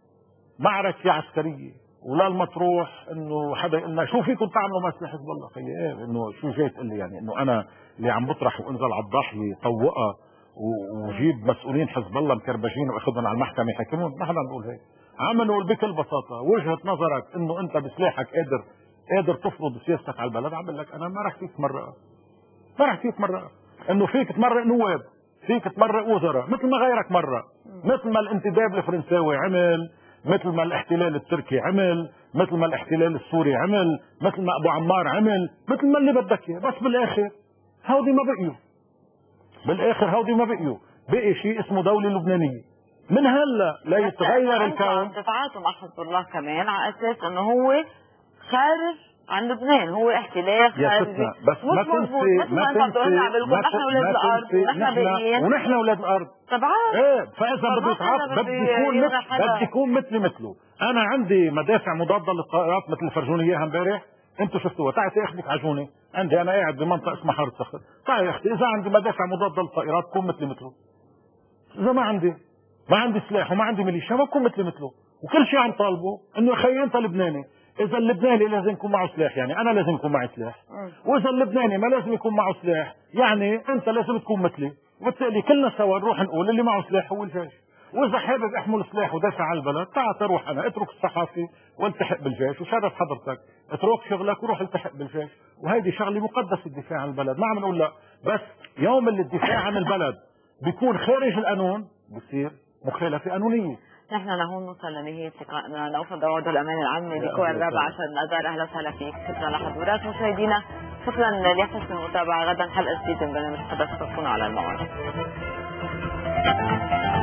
معركه عسكريه ولا المطروح انه حدا يقول لنا شو فيكم تعملوا مع سلاح حزب الله. خيي انه شو جاي تقول لي يعني انه انا اللي عم بطرح وانزل على الضاحيه طوقها وجيب مسؤولين حزب الله مكربجين واخذهم على المحكمه يحكمون؟ ما حدا عم بيقول هيك. عم نقول بكل بساطه وجهه نظرك انه انت بسلاحك قادر تفرض سياستك على البلد. عم بقول لك انا ما رح فيك تمرقها، ما رح فيك تمرقها. انه فيك تمرق نواب، فيك تمرق وزراء مثل ما غيرك مرق، مثل ما الانتداب الفرنساوي عمل، مثل ما الاحتلال التركي عمل، مثل ما الاحتلال السوري عمل، مثل ما ابو عمار عمل، مثل ما اللي بدك اياه. بس بالاخر هودي ما بقيوا، بالاخر هودي ما بقيوا. بقي شيء اسمه دوله لبنانيه. من هلا لا يتغير الكون. تتعاطوا مع حزب الله كمان على اساس انه هو خارج عن لبنان، هو احتلال خارجي. بس ما تنسي نحن اولاد الارض ونحن باقيين ونحن اولاد الارض طبعا. ايه فاذا بده يتعاطى بدي يكون مثله. انا عندي مدافع مضاده للطائرات مثل اللي فرجوني اياها امبارح، انتوا شفتوها. تعي اخذك عجوني عندي، انا قاعد بمنطقه اسمها حاره صخر. تعي يا اختي اذا عندي مدافع مضاده للطائرات كون مثله. اذا ما عندي سلاح وما عندي ميليشيا ما بكون مثله. وكل شيء عم طالبه انه خيي انت لبناني، اذا اللبناني لازم يكون معه سلاح يعني انا لازم يكون معي سلاح، واذا اللبناني ما لازم يكون معه سلاح يعني انت لازم تكون مثلي. وبالتالي كلنا سوا نروح نقول اللي معه سلاح هو الجيش. واذا حابب احمل سلاح ودافع عن البلد تعال روح انا اترك الصحافه والتحق بالجيش وشرف حضرتك، اترك شغلك وروح التحق بالجيش. وهيدي شغله مقدسه الدفاع عن البلد، ما عم نقول لا. بس يوم اللي الدفاع عن البلد بيكون خارج القانون بصير مخالفه قانونيه. نحن لهون نوصل لنهاية لقائنا. نوفل دواد الأمان العامة لكوى الرابعة عشر الأذار. أهلا وسهلا فيك. شكرا لحضورات مشاهدينا، شكرا لحسن المتابعة. غدا حلقة جديدة من برنامج حدث. تكونوا على الموعد.